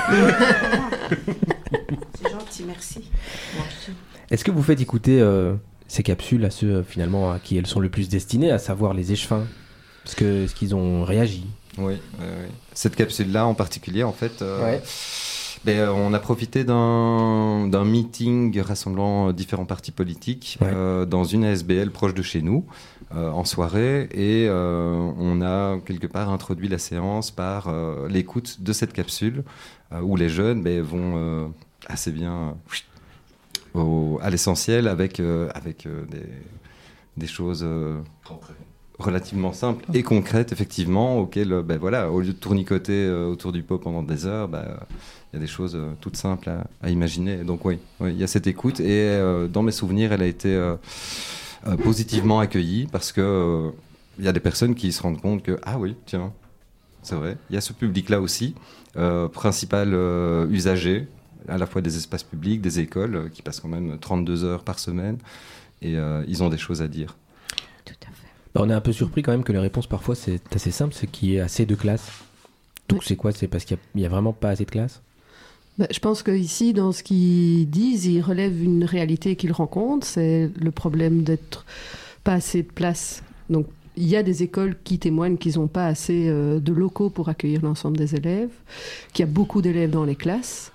C'est gentil, merci. Est-ce que vous faites écouter euh, ces capsules à ceux, euh, finalement, à qui elles sont le plus destinées, à savoir les échevins? Parce que, est-ce qu'ils ont réagi? Oui, oui, oui. Cette capsule-là en particulier, en fait, euh, ouais. ben, on a profité d'un, d'un meeting rassemblant différents partis politiques ouais. euh, dans une A S B L proche de chez nous, euh, en soirée, et euh, on a quelque part introduit la séance par euh, l'écoute de cette capsule, euh, où les jeunes ben, vont euh, assez bien euh, au, à l'essentiel avec, euh, avec euh, des, des choses... Euh, concrètes. Relativement simple et concrète, effectivement, auquel, ben voilà, au lieu de tournicoter euh, autour du pot pendant des heures, il ben, y a des choses euh, toutes simples à, à imaginer. Donc oui, il oui, y a cette écoute et euh, dans mes souvenirs, elle a été euh, euh, positivement accueillie parce que euh, y a des personnes qui se rendent compte que ah oui, tiens, c'est vrai, il y a ce public-là aussi, euh, principal euh, usager, à la fois des espaces publics, des écoles, euh, qui passent quand même trente-deux heures par semaine et euh, ils ont des choses à dire. Bah, on est un peu surpris quand même que les réponses parfois c'est assez simple, c'est qu'il y ait assez de classes. Donc oui. C'est quoi? C'est parce qu'il n'y a, a vraiment pas assez de classes? Bah, je pense qu'ici, dans ce qu'ils disent, ils relèvent une réalité qu'ils rencontrent, c'est le problème d'être pas assez de place. Donc il y a des écoles qui témoignent qu'ils n'ont pas assez euh, de locaux pour accueillir l'ensemble des élèves, qu'il y a beaucoup d'élèves dans les classes.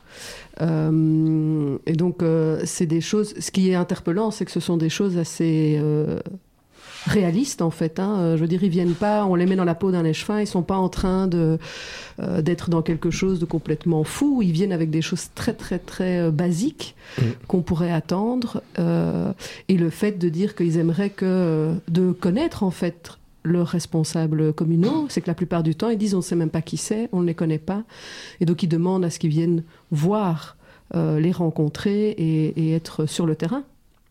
Euh, et donc euh, c'est des choses... Ce qui est interpellant, c'est que ce sont des choses assez... Euh, réalistes en fait, hein. Je veux dire, ils viennent pas, on les met dans la peau d'un échevin, ils sont pas en train de euh, d'être dans quelque chose de complètement fou, ils viennent avec des choses très très très euh, basiques mmh. qu'on pourrait attendre euh, et le fait de dire qu'ils aimeraient que de connaître en fait leurs responsables communaux, c'est que la plupart du temps ils disent on sait même pas qui c'est, on ne les connaît pas et donc ils demandent à ce qu'ils viennent voir, euh, les rencontrer et, et être sur le terrain.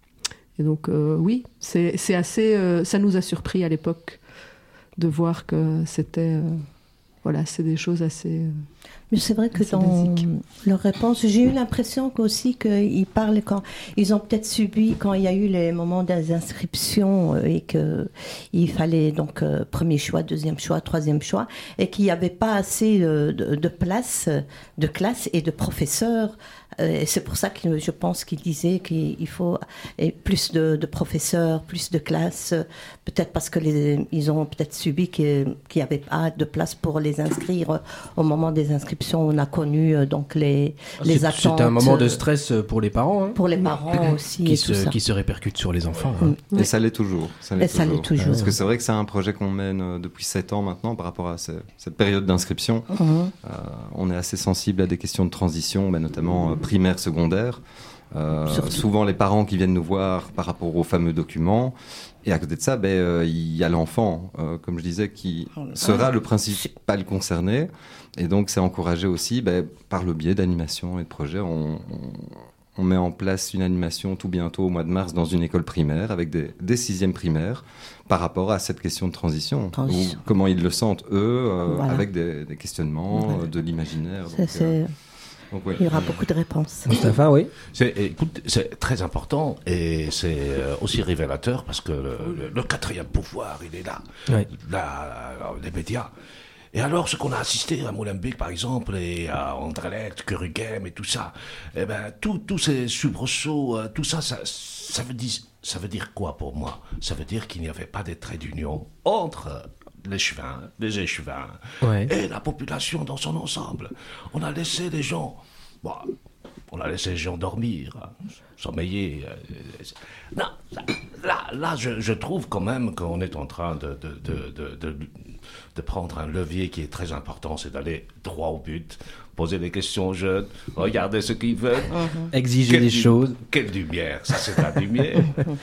Et donc, euh, oui, c'est, c'est assez... Euh, ça nous a surpris à l'époque de voir que c'était... Euh, voilà, c'est des choses assez... Euh, Mais c'est vrai que dans basiques. Leur réponse, j'ai eu l'impression aussi qu'ils parlent quand... Ils ont peut-être subi, quand il y a eu les moments des inscriptions euh, et qu'il fallait donc euh, premier choix, deuxième choix, troisième choix, et qu'il n'y avait pas assez euh, de, de place, de classe et de professeurs. Et c'est pour ça que je pense qu'il disait qu'il faut plus de, de professeurs, plus de classes, peut-être parce qu'ils ont peut-être subi qu'il n'y avait pas de place pour les inscrire au moment des inscriptions. On a connu donc les, les c'est, attentes. C'est un moment de stress pour les parents. Hein. Pour les parents aussi. Qui, et se, tout ça. qui se répercute sur les enfants. Hein. Et ça l'est toujours. Ça l'est et toujours. ça l'est toujours. Parce que c'est vrai que c'est un projet qu'on mène depuis sept ans maintenant par rapport à ce, cette période d'inscription. Mmh. Euh, on est assez sensible à des questions de transition, bah, notamment euh, primaire, secondaire. Euh, souvent les parents qui viennent nous voir par rapport aux fameux documents et à côté de ça ben, euh, il y a l'enfant euh, comme je disais qui oh sera le principal concerné et donc c'est encouragé aussi ben, par le biais d'animation et de projets. On, on, on met en place une animation tout bientôt au mois de mars dans une école primaire avec des, des sixièmes primaires par rapport à cette question de transition, transition. Où, comment ils le sentent eux euh, voilà. avec des, des questionnements voilà. de l'imaginaire. Ça, donc, c'est... Euh, Donc, oui. Il y aura beaucoup de réponses. Mustapha, oui. C'est, écoute, c'est très important et c'est aussi révélateur parce que le, le, le quatrième pouvoir, il est là, oui. là, les médias. Et alors, ce qu'on a assisté à Molenbeek, par exemple, et à Anderlecht, Curugem et tout ça, eh ben, tous ces soubresauts, tout ça, ça, ça, veut dire, ça veut dire quoi pour moi? Ça veut dire qu'il n'y avait pas de trait d'union entre l'échevin, les échevins ouais. et la population dans son ensemble. On a laissé les gens, bon, on a laissé les gens dormir, sommeiller. Non, là, là, je, je trouve quand même qu'on est en train de, de, de, de, de, de prendre un levier qui est très important, c'est d'aller droit au but, poser des questions aux jeunes, regarder ce qu'ils veulent, mm-hmm. exiger quelle des du, choses. Quelle lumière, ça c'est la lumière.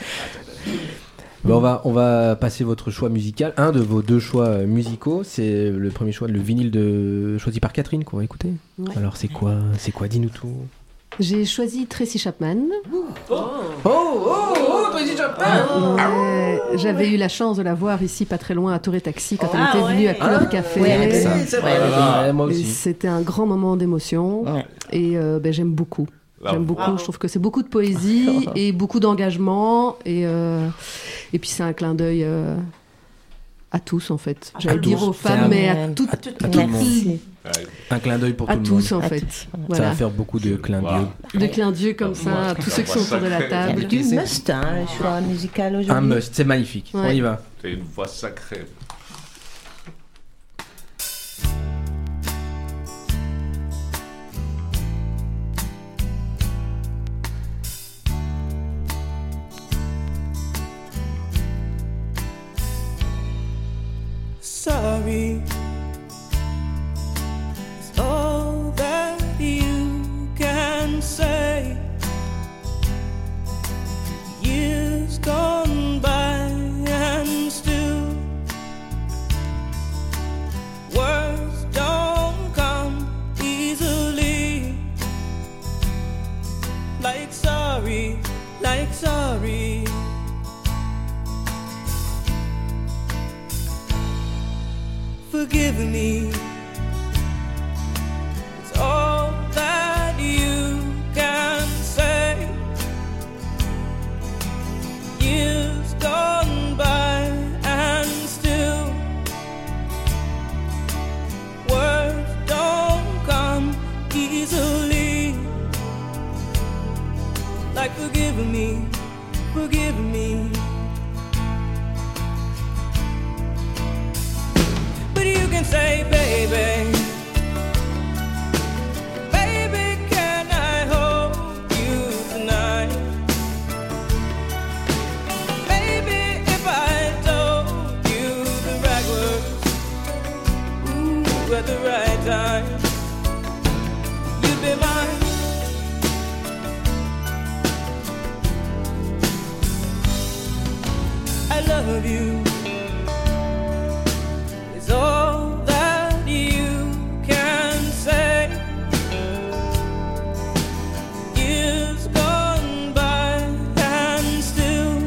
Bon, on, va, on va passer votre choix musical. Un de vos deux choix musicaux, c'est le premier choix, le vinyle de... choisi par Catherine qu'on va écouter. Ouais. Alors c'est quoi, c'est quoi, dis-nous tout. J'ai choisi Tracy Chapman. Oh, oh, oh, oh Tracy Chapman. Euh, j'avais eu la chance de la voir ici, pas très loin, à Touré Taxi, quand Ah, elle était ouais. venue à Couleur Ah, Café. ouais, c'est vrai, c'est vrai. Ah, moi aussi. Et c'était un grand moment d'émotion. Ouais. Et euh, ben, j'aime beaucoup. Bravo. J'aime beaucoup. Bravo. Je trouve que c'est beaucoup de poésie et beaucoup d'engagement. Et, euh, et puis c'est un clin d'œil euh, à tous, en fait. J'allais dire aux C'est femmes, un- mais à toutes. à tout le monde. Un clin d'œil pour À tout le tous, monde. en fait. Ça Voilà. va faire beaucoup de clins d'œil. De clins d'yeux comme ça, à tous ceux qui sont autour de la table. Du must, hein, le choix musical aujourd'hui. Un must, c'est magnifique. Ouais. On y va. T'as une voix sacrée. Sorry is all that you can say. Years gone by and still words don't come easily. Like sorry, like sorry. Forgive me. It's all that you can say. Years gone by and still words don't come easily. Like forgive me, forgive me. You can say, baby, baby, can I hold you tonight? Baby, if I told you the right words, ooh, at the right time, you'd be mine. I love you. It's all that you can say. Years gone by and still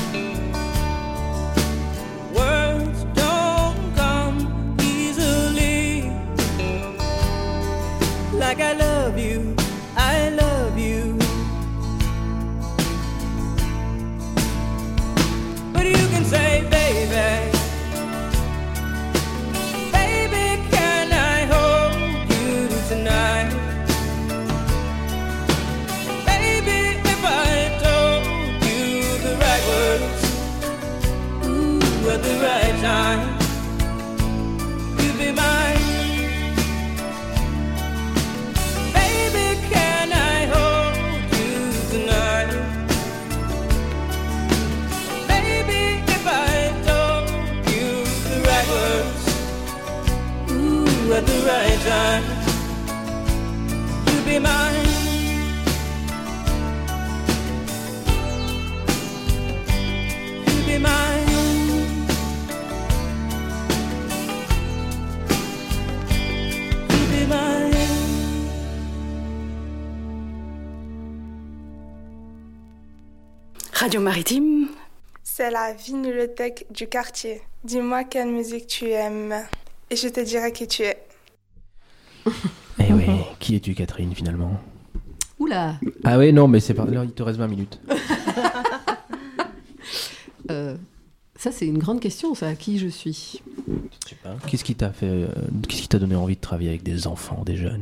words don't come easily. Like I love you, I love you. But you can say, baby, at the right time, you'll be mine. Baby, can I hold you tonight? Baby, if I told you the right words, ooh, at the right time, you'll be mine. You'll be mine. Radio Maritime. C'est la vinylothèque du quartier. Dis-moi quelle musique tu aimes et je te dirai qui tu es. Eh oui, qui es-tu Catherine finalement? Oula. Ah oui, non, mais c'est pas... Là, il te reste vingt minutes. euh, ça, c'est une grande question, ça. Qui je suis? Je sais pas. Qu'est-ce qui t'a fait... euh, Qu'est-ce qui t'a donné envie de travailler avec des enfants, des jeunes?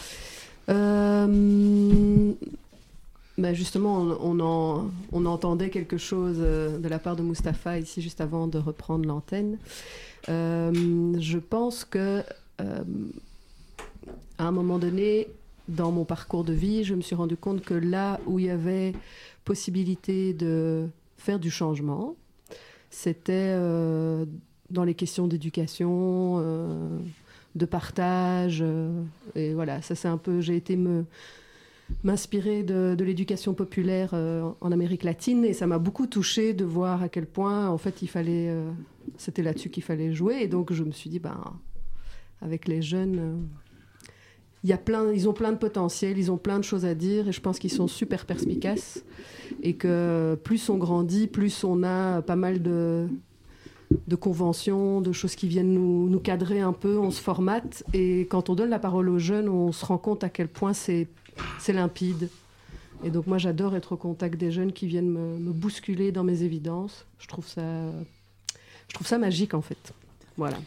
Euh... Ben justement, on, on, en, on entendait quelque chose de la part de Mustapha ici juste avant de reprendre l'antenne. Euh, je pense que euh, à un moment donné, dans mon parcours de vie, je me suis rendu compte que là où il y avait possibilité de faire du changement, c'était euh, dans les questions d'éducation, euh, de partage. Euh, et voilà, ça c'est un peu... J'ai été me... m'inspirer de, de l'éducation populaire euh, en Amérique latine et ça m'a beaucoup touchée de voir à quel point en fait il fallait euh, c'était là-dessus qu'il fallait jouer et donc je me suis dit ben avec les jeunes euh, il y a plein, ils ont plein de potentiel, ils ont plein de choses à dire et je pense qu'ils sont super perspicaces et que plus on grandit, plus on a pas mal de, de conventions, de choses qui viennent nous, nous cadrer un peu, on se formate et quand on donne la parole aux jeunes, on se rend compte à quel point c'est, c'est limpide. Et donc moi j'adore être au contact des jeunes qui viennent me, me bousculer dans mes évidences. Je trouve ça, je trouve ça magique en fait. Voilà.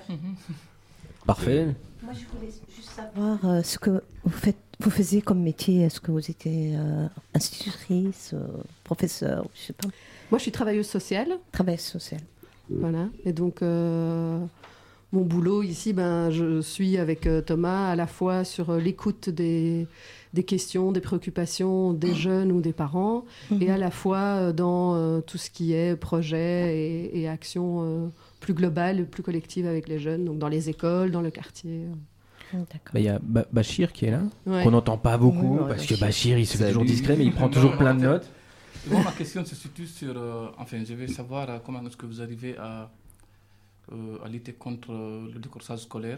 Parfait. Moi, je voulais juste savoir euh, ce que vous faites, vous faisiez comme métier. Est-ce que vous étiez euh, institutrice, euh, professeur, je sais pas. Moi, je suis travailleuse sociale. Travailleuse sociale. Voilà. Et donc, euh, mon boulot ici, ben, je suis avec euh, Thomas à la fois sur euh, l'écoute des, des questions, des préoccupations des jeunes ou des parents, mmh. et à la fois euh, dans euh, tout ce qui est projet et, et action euh, plus globale, plus collective avec les jeunes, donc dans les écoles, dans le quartier. Il bah, y a ba- Bachir qui est là, ouais. qu'on n'entend pas beaucoup, ouais, parce Bachir. que Bachir, il se fait toujours discret, mais il prend toujours plein de notes. Bon, ma question se situe sur... Euh, enfin, je vais savoir euh, comment est-ce que vous arrivez à, euh, à lutter contre euh, le décrochage scolaire.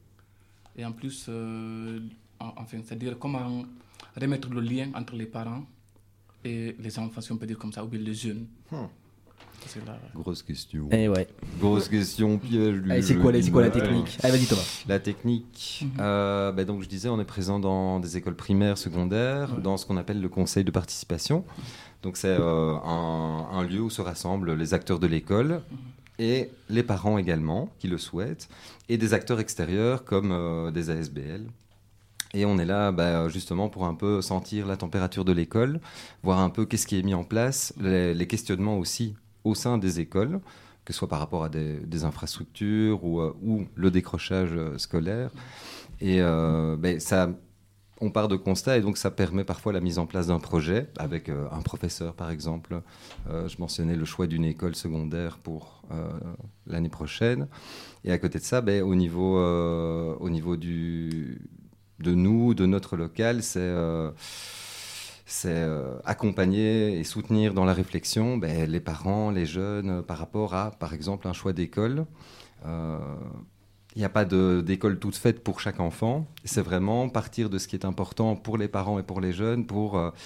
Et en plus, euh, en, enfin, c'est-à-dire comment remettre le lien entre les parents et les enfants, si on peut dire comme ça, ou bien les jeunes. Hmm. C'est la... Grosse question. Eh ouais. Grosse question, piège du Allez, c'est quoi, la, c'est quoi la technique? Allez, vas-y Thomas. La technique, mm-hmm. euh, bah donc je disais, on est présent dans des écoles primaires, secondaires, ouais. dans ce qu'on appelle le conseil de participation. Donc c'est euh, un, un lieu où se rassemblent les acteurs de l'école mm-hmm. et les parents également, qui le souhaitent, et des acteurs extérieurs comme euh, des A S B L. Et on est là bah, justement pour un peu sentir la température de l'école, voir un peu qu'est-ce qui est mis en place, les, les questionnements aussi au sein des écoles, que ce soit par rapport à des, des infrastructures ou, euh, ou le décrochage euh, scolaire. Et euh, ben, ça, on part de constats et donc ça permet parfois la mise en place d'un projet avec euh, un professeur par exemple. Euh, je mentionnais le choix d'une école secondaire pour euh, l'année prochaine. Et à côté de ça, ben, au niveau, euh, au niveau du, de nous, de notre local, c'est... Euh, c'est euh, accompagner et soutenir dans la réflexion ben, les parents, les jeunes, euh, par rapport à, par exemple, un choix d'école. Il euh, n'y a pas de, d'école toute faite pour chaque enfant. C'est vraiment partir de ce qui est important pour les parents et pour les jeunes pour euh,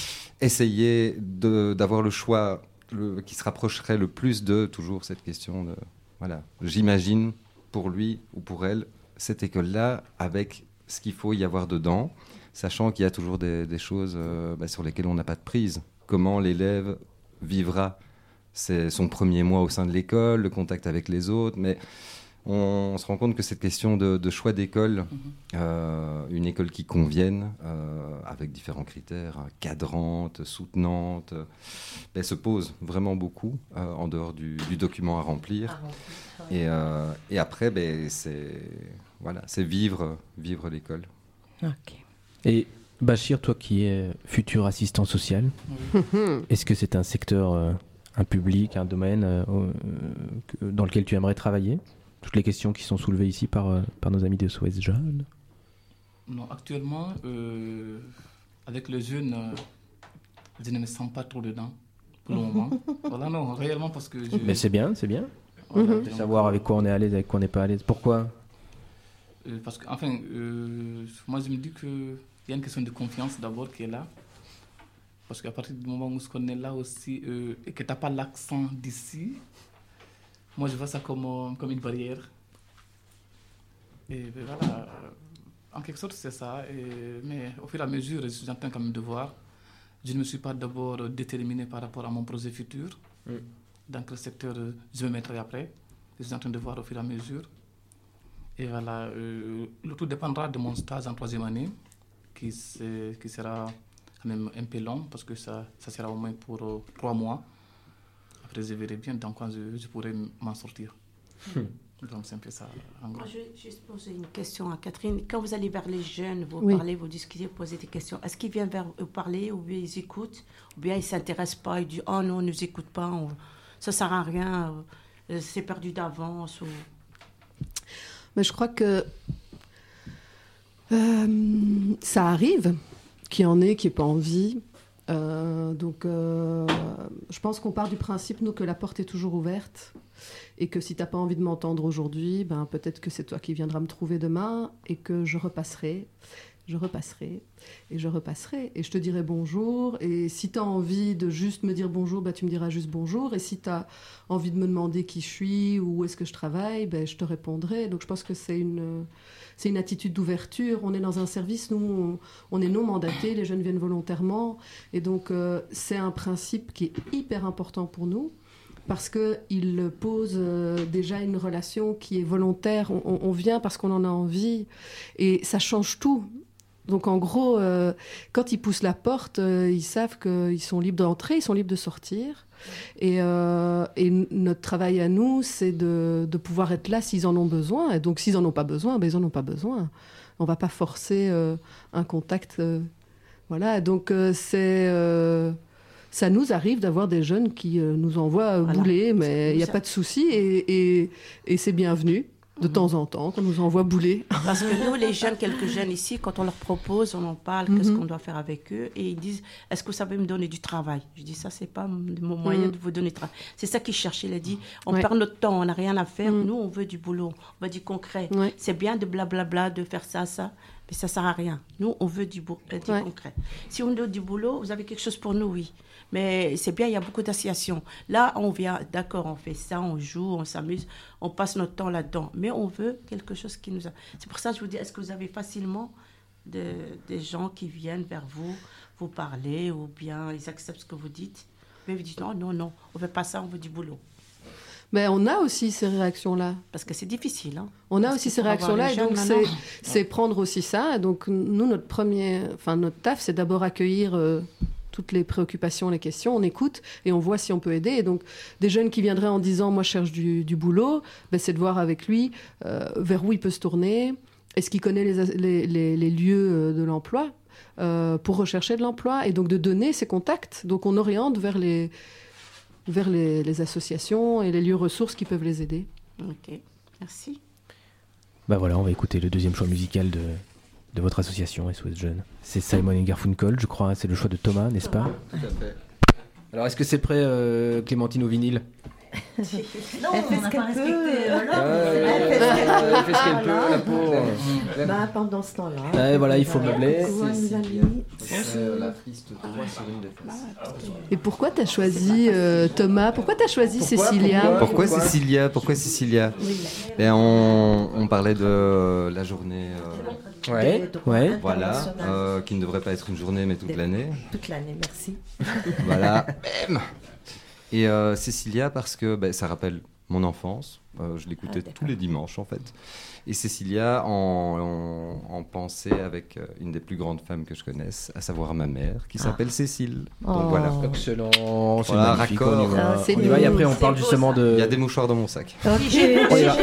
essayer de, d'avoir le choix le, qui se rapprocherait le plus de, toujours cette question de, voilà, j'imagine pour lui ou pour elle, cette école-là avec ce qu'il faut y avoir dedans. Sachant qu'il y a toujours des, des choses euh, bah, sur lesquelles on n'a pas de prise. Comment l'élève vivra c'est son premier mois au sein de l'école, le contact avec les autres, mais on, on se rend compte que cette question de, de choix d'école, mm-hmm. euh, une école qui convienne, euh, avec différents critères, hein, cadrante, soutenante, euh, ben, se pose vraiment beaucoup euh, en dehors du, du document à remplir. Ah, ouais. et, euh, et après, ben, c'est, voilà, c'est vivre, vivre l'école. Ok. Et Bachir, toi qui es futur assistant social, oui. Est-ce que c'est un secteur, euh, un public, un domaine euh, euh, dans lequel tu aimerais travailler? Toutes les questions qui sont soulevées ici par, euh, par nos amis de S O S Jeunes. Non, actuellement, euh, avec les jeunes, euh, je ne me sens pas trop dedans pour le moment. Voilà, non, réellement parce que... Je... Mais c'est bien, c'est bien. Voilà, mm-hmm. De savoir avec quoi on est à l'aise, avec quoi on n'est pas à l'aise. Pourquoi? euh, Parce que, enfin, euh, moi je me dis que... Il y a une question de confiance d'abord qui est là. Parce qu'à partir du moment où on est là aussi euh, et que tu n'as pas l'accent d'ici, moi je vois ça comme, comme une barrière. Et voilà, en quelque sorte c'est ça. Et, mais au fur et à mesure, je suis en train quand même de voir. Je ne me suis pas d'abord déterminé par rapport à mon projet futur. Mm. Dans quel secteur je me mettrai après. Je suis en train de voir au fur et à mesure. Et voilà, euh, le tout dépendra de mon stage en troisième année. Qui, qui sera quand même un peu long parce que ça, ça sera au moins pour euh, trois mois. Après, je verrai bien dans quoi je, je pourrai m'en sortir. Hmm. Donc, c'est un peu ça, en gros. Moi, je vais juste poser une question à Catherine. Quand vous allez vers les jeunes, vous oui. parlez, vous discutez, vous posez des questions. Est-ce qu'ils viennent vers vous parler ou bien ils écoutent? Ou bien ils ne s'intéressent pas, ils disent « Oh non, ne nous écoute pas, on, ça ne sert à rien, euh, c'est perdu d'avance. Ou... » Mais je crois que Euh, ça arrive, qu'il y en ait qui n'aient pas envie. Euh, donc, euh, je pense qu'on part du principe, nous, que la porte est toujours ouverte Et que si tu n'as pas envie de m'entendre aujourd'hui, ben, peut-être que c'est toi qui viendras me trouver demain et que je repasserai, je repasserai et je repasserai. Et je te dirai bonjour. Et si tu as envie de juste me dire bonjour, ben, tu me diras juste bonjour. Et si tu as envie de me demander qui je suis ou où est-ce que je travaille, ben, je te répondrai. Donc je pense que c'est une, c'est une attitude d'ouverture. On est dans un service, nous, on, on est non mandatés, les jeunes viennent volontairement. Et donc euh, c'est un principe qui est hyper important pour nous. Parce qu'il pose euh, déjà une relation qui est volontaire. On, on, on vient parce qu'on en a envie. Et ça change tout. Donc en gros, euh, quand ils poussent la porte, euh, ils savent qu'ils sont libres d'entrer, ils sont libres de sortir. Et, euh, et notre travail à nous, c'est de, de pouvoir être là s'ils en ont besoin. Et donc s'ils n'en ont pas besoin, ben, ils n'en ont pas besoin. On ne va pas forcer euh, un contact. Euh, voilà, donc euh, c'est... Euh, ça nous arrive d'avoir des jeunes qui euh, nous envoient voilà. bouler, mais il n'y a pas de souci et, et, et c'est bienvenu de mmh. temps en temps qu'on nous envoie bouler. Parce que nous, les jeunes, quelques jeunes ici, quand on leur propose, on en parle, mmh. qu'est-ce qu'on doit faire avec eux, et ils disent, est-ce que ça peut me donner du travail? Je dis, ça, c'est pas mon moyen mmh. de vous donner du travail. C'est ça qu'ils cherchent. Il a dit, on ouais. perd notre temps, on n'a rien à faire. Mmh. Nous, on veut du boulot, on veut du concret. Ouais. C'est bien de blablabla, de faire ça, ça. Mais ça ne sert à rien. Nous, on veut du, bou- du ouais. concret. Si on veut du boulot, vous avez quelque chose pour nous, oui. Mais c'est bien, il y a beaucoup d'associations. Là, on vient, d'accord, on fait ça, on joue, on s'amuse, on passe notre temps là-dedans. Mais on veut quelque chose qui nous a... C'est pour ça que je vous dis, est-ce que vous avez facilement de, des gens qui viennent vers vous, vous parler, ou bien ils acceptent ce que vous dites? Mais vous dites, non, non, non, on ne veut pas ça, on veut du boulot. Mais on a aussi ces réactions-là. Parce que c'est difficile. Hein. On a Parce aussi ces réactions-là, et donc c'est, c'est prendre aussi ça. Et donc nous, notre premier, enfin notre taf, c'est d'abord accueillir euh, toutes les préoccupations, les questions. On écoute et on voit si on peut aider. Et donc des jeunes qui viendraient en disant, moi je cherche du, du boulot, ben, c'est de voir avec lui euh, vers où il peut se tourner. Est-ce qu'il connaît les, les, les, les lieux de l'emploi euh, pour rechercher de l'emploi, et donc de donner ses contacts. Donc on oriente vers les vers les, les associations et les lieux ressources qui peuvent les aider. Ok, merci. Bah voilà, on va écouter le deuxième choix musical de, de votre association S O S Jeunes. C'est Simon and Garfunkel, je crois, c'est le choix de Thomas, n'est-ce pas? Tout à fait. Alors est-ce que c'est prêt, euh, Clémentine au vinyle? Non, elle fait ce qu'elle peut. Elle fait ce qu'elle peut, la pauvre. Bah, pendant ce temps-là. Ouais, voilà, il faut meubler. C'est la triste trois sur une des faces. Et pourquoi t'as choisi euh, Thomas? Pourquoi t'as choisi pourquoi, Cécilia? Pourquoi, pourquoi, pourquoi Cécilia? Pourquoi Cécilia? Ben, on, on parlait de la journée. Euh, ouais, ouais. Voilà, euh, qui ne devrait pas être une journée, mais toute Des, l'année. Toute l'année, merci. Voilà. Et euh, Cécilia, parce que bah, ça rappelle mon enfance. Euh, je l'écoutais ah, tous les dimanches, en fait. Et Cécilia, en, en, en pensait avec une des plus grandes femmes que je connaisse, à savoir ma mère, qui s'appelle ah. Cécile. Donc oh. voilà. Excellent. C'est voilà, magnifique. Raccord. On y va. Ah, on y va et après, on parle justement de... Il y a des mouchoirs dans mon sac. Okay. On y va.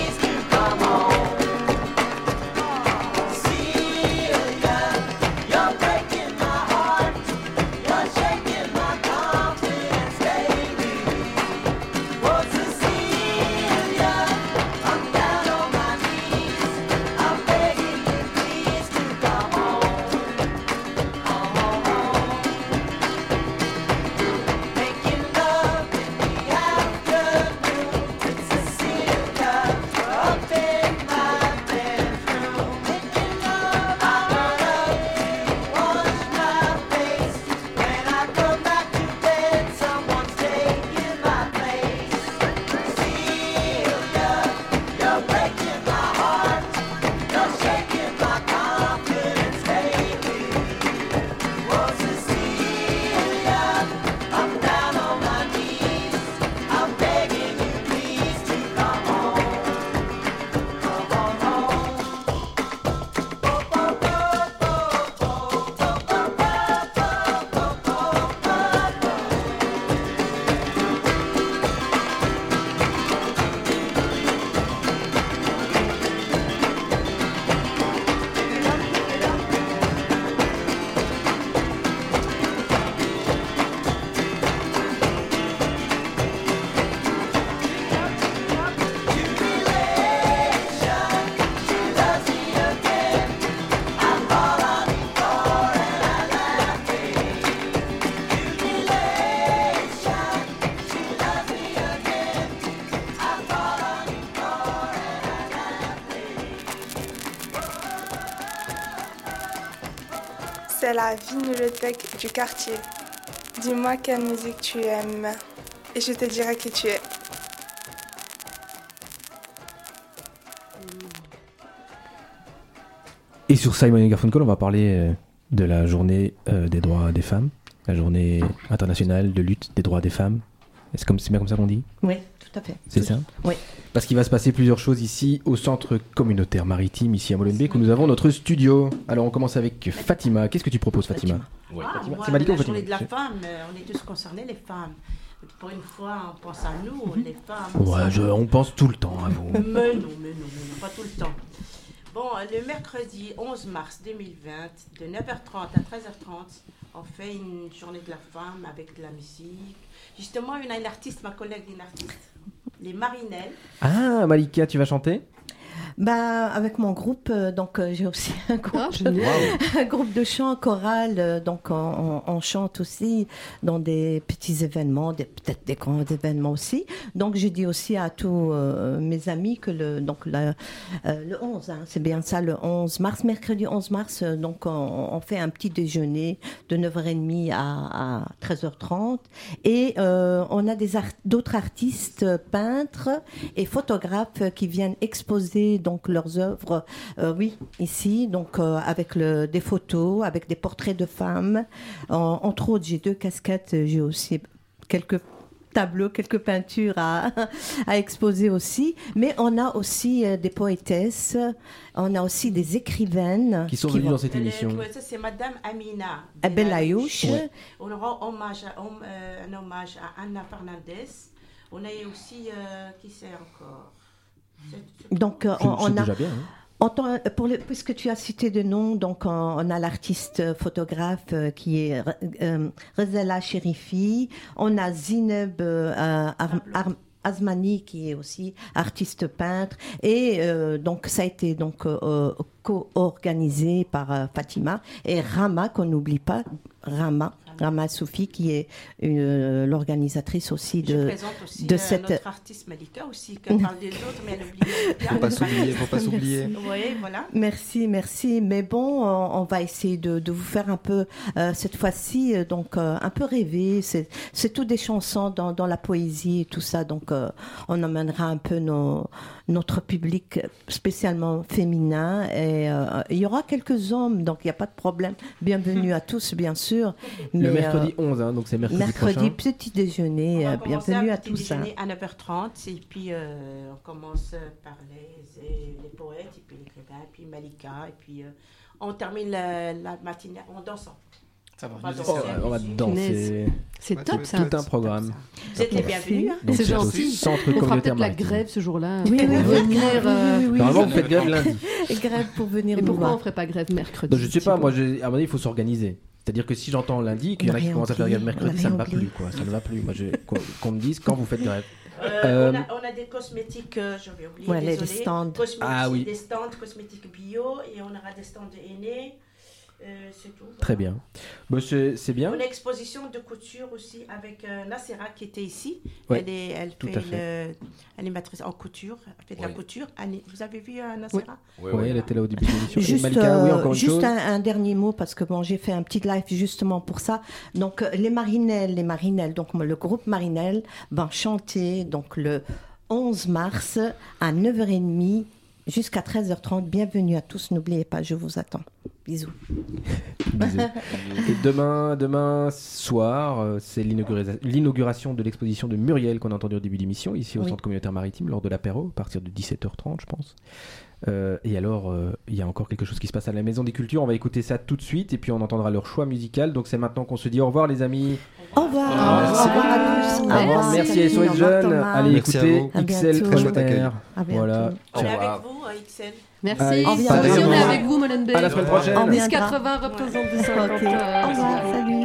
You're c'est la bibliothèque du quartier. Dis-moi quelle musique tu aimes et je te dirai qui tu es. Et sur Simon et Garfunkel, on va parler euh, de la journée euh, des droits des femmes, la journée internationale de lutte des droits des femmes. Est-ce que c'est bien comme ça qu'on dit ? Oui, tout à fait. C'est tout ça ? Oui. Parce qu'il va se passer plusieurs choses ici au centre communautaire maritime, ici à Molenbeek, où nous avons notre studio. Alors on commence avec Fatima. Qu'est-ce que tu proposes, Fatima ? Ouais. Ah, Fatima. moi, C'est Malika la ou Fatima ? journée de la femme, euh, on est tous concernés, les femmes. Pour une fois, on pense à nous, les femmes. Ouais, je- on pense tout le temps à vous. Mais non, mais non, mais non, pas tout le temps. Bon, le mercredi onze mars deux mille vingt, de neuf heures trente à treize heures trente, on fait une journée de la femme avec de la musique. Justement, une, une artiste, ma collègue, une artiste, les Marinelles. Ah, Malika, tu vas chanter ? Bah, avec mon groupe, euh, donc euh, j'ai aussi un groupe, Ah, génial. un groupe de chant choral. euh, donc on, on- on chante aussi dans des petits événements, des- peut-être des grands événements aussi. Donc je dis aussi à tous euh, mes amis que le donc la- euh, le onze, hein, c'est bien ça, le onze mars, mercredi onze mars. euh, donc on, on fait un petit déjeuner de neuf heures trente à, à treize heures trente et euh, on a des art- d'autres artistes, euh, peintres et photographes euh, qui viennent exposer donc leurs œuvres, euh, oui, ici, donc euh, avec le, des photos, avec des portraits de femmes. En- entre autres, j'ai deux casquettes, j'ai aussi quelques tableaux, quelques peintures à, à exposer aussi. Mais on a aussi euh, des poétesses, on a aussi des écrivaines. Qui sont venues vont- dans cette émission. Euh, ça, c'est Madame Amina Belayouch. Belayouch. On rend hommage à, hom- euh, un hommage à Anna Fernandez. On a aussi, euh, qui c'est encore C'est- Donc, euh, C'est- on, c'est on a. déjà bien, hein. En tant- pour le- puisque tu as cité de noms, donc on, on a l'artiste euh, photographe euh, qui est euh, Rezela Cherifi, on a Zineb euh, Ar- Ar- Azmani qui est aussi artiste peintre et euh, donc ça a été donc euh, co-organisé par euh, Fatima et Rama qu'on n'oublie pas, Rama. Rama Soufi qui est euh, l'organisatrice aussi Je de, présente aussi de euh, cette... notre artiste Malika aussi, qui parle des autres, mais elle oublie. Faut pas s'oublier, faut pas s'oublier. Oui, voilà. Merci, merci. Mais bon, on, on va essayer de, de vous faire un peu, euh, cette fois-ci, euh, donc euh, un peu rêver. C'est, c'est tout des chansons dans, dans la poésie et tout ça. Donc, euh, on emmènera un peu nos, notre public spécialement féminin. Et euh, il y aura quelques hommes, donc il n'y a pas de problème. Bienvenue à tous, bien sûr. Le Mais, mercredi euh, onze, hein, donc c'est mercredi, mercredi prochain. petit déjeuner. On va euh, commencer bienvenue un à petit tous. hein. déjeuner à neuf heures trente et puis euh, on commence par les, les poètes et puis l'écrivain et puis Malika et puis euh, on termine la, la matinée en dansant. Ça va, On va nous danser. Oh, on va danser. C'est Ouais, top, tout- ça. Tout un programme. Vous êtes les bienvenus. hein. Donc, C'est c'est au gentil. centre On fera communautaire peut-être la maritime. grève ce jour-là. Oui, pour oui, oui, venir. oui, euh, oui, oui, oui. Normalement, vous faites grève lundi. Et grève pour venir Et nous pourquoi voir. on ferait pas grève mercredi Donc, je sais pas, Thibaut moi, j'ai- à mon avis, il faut s'organiser. C'est-à-dire que si j'entends lundi qu'il y en On a a qui rien commencent à faire oublié, grève on a mercredi, ça ne rien va plus, oublié. quoi. Ça ne va plus. Moi, je- qu'on qu'on me dise quand vous faites grève. Euh, Euh, on, a, on a des cosmétiques, euh, j'avais oublié, Ouais, les désolé. stands. Cosmétiques, Ah oui. Des stands cosmétiques bio et on aura des stands de aînés. Euh, c'est tout. Très bien. Bah, c'est c'est bien. Une exposition de couture aussi avec euh, Nassera qui était ici. Ouais, elle est, elle tout fait à fait. le- animatrice en couture, elle fait de la Oui. couture. Annie, vous avez vu euh, Nassera Ouais, Oui, ouais. elle était là au début de l'émission. Et Juste, Malika, oui, euh, encore une juste chose. un, un dernier mot parce que bon, j'ai fait un petit live justement pour ça. Donc euh, les Marinelles, les Marinelles, donc le groupe Marinelles va chanter donc le onze mars à neuf heures trente jusqu'à treize heures trente. Bienvenue à tous, n'oubliez pas, je vous attends. Bisous. Bisous. Et demain, demain soir, euh, c'est l'inaugurisa- l'inauguration de l'exposition de Muriel qu'on a entendu au début d'émission, ici au Oui. Centre communautaire maritime, lors de l'apéro, à partir de dix-sept heures trente, je pense. Euh, et alors, euh, il y a encore quelque chose qui se passe à la Maison des Cultures. On va écouter ça tout de suite, et puis on entendra leur choix musical. Donc c'est maintenant qu'on se dit au revoir, les amis. Au revoir. Merci. Au revoir à tous. Au revoir. Merci à S O S Au revoir, Jeunes. Thomas. Allez Merci à écouter vous. À X L bientôt. Très chouette accueil. Honor. À bientôt. Voilà. On est Ciao. avec vous à X L. Merci. Allez, Si pas on est de- avec vous, Molenbeek. À la semaine prochaine. On Miss viendra. quatre-vingts représente des Ok. cinquante. Au revoir. Salut.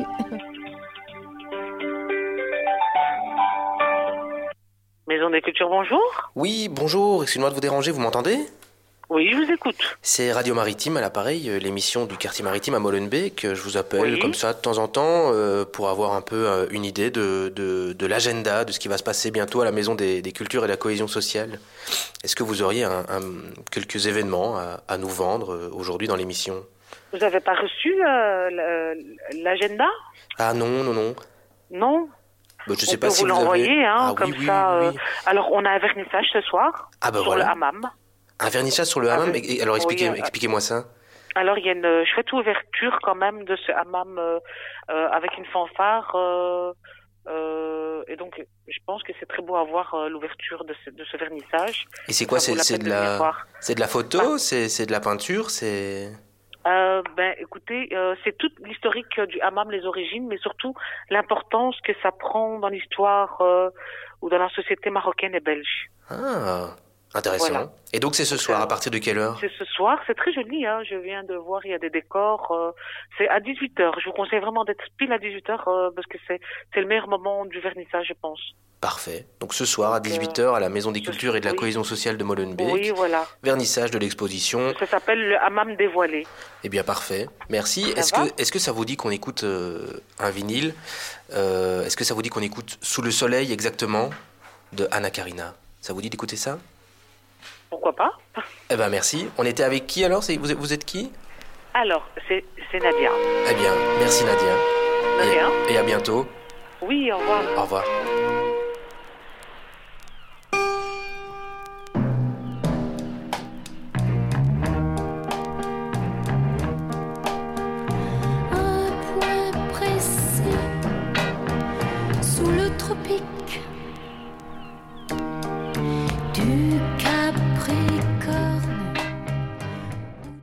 Maison des Cultures, bonjour. Oui, bonjour, excusez-moi de vous déranger, vous m'entendez? Oui, je vous écoute. C'est Radio Maritime à l'appareil, euh, l'émission du quartier maritime à Molenbeek. Euh, Je vous appelle Oui. comme ça de temps en temps euh, pour avoir un peu euh, une idée de, de, de l'agenda, de ce qui va se passer bientôt à la Maison des, des Cultures et de la Cohésion Sociale. Est-ce que vous auriez un, un- quelques événements à, à nous vendre euh, aujourd'hui dans l'émission? Vous n'avez pas reçu euh, le- l'agenda? Ah non, non, non. Non? Bah, je On sais pas peut si vous vous l'envoyer, avez... hein, ah, comme oui, oui, ça. oui, euh, oui. Alors, on a un vernissage ce soir Ah bah sur voilà. le hammam. Un vernissage sur le hammam. Et- et alors, expliquez, Oui, euh, expliquez-moi ça. Alors, il y a une euh, chouette ouverture quand même de ce hammam euh, euh, avec une fanfare. euh, euh, et donc, je pense que c'est très beau à voir euh, l'ouverture de ce, de ce vernissage. Et c'est quoi? Ça vaut C'est la c'est peine de venir la, voir. c'est de la photo? C'est c'est de la peinture? C'est... Euh, ben, écoutez, euh, c'est tout l'historique euh, du hammam, les origines, mais surtout l'importance que ça prend dans l'histoire euh, ou dans la société marocaine et belge. Ah, intéressant. Voilà. Et donc c'est ce soir, à partir de quelle heure? C'est ce soir, c'est très joli, hein. Je viens de voir, il y a des décors. euh, c'est à dix-huit heures. Je vous conseille vraiment d'être pile à dix-huit heures euh, parce que c'est c'est le meilleur moment du vernissage, je pense. Parfait. Donc ce soir à dix-huit heures à la Maison des Cultures et de la oui. Cohésion Sociale de Molenbeek. Oui, voilà. Vernissage de l'exposition. Ça s'appelle le hammam dévoilé. Eh bien parfait. Merci. Ça Est-ce va que est-ce que ça vous dit qu'on écoute euh, un vinyle Euh, Est-ce que ça vous dit qu'on écoute Sous le soleil exactement de Anna Karina? Ça vous dit d'écouter ça? Pourquoi pas? Eh ben merci. On était avec qui alors? C'est- vous, êtes- vous êtes qui? Alors, c'est c'est Nadia. Eh bien, merci Nadia. De rien. Et, et à bientôt. Oui, au revoir. Au revoir. Un point précis sous le tropique.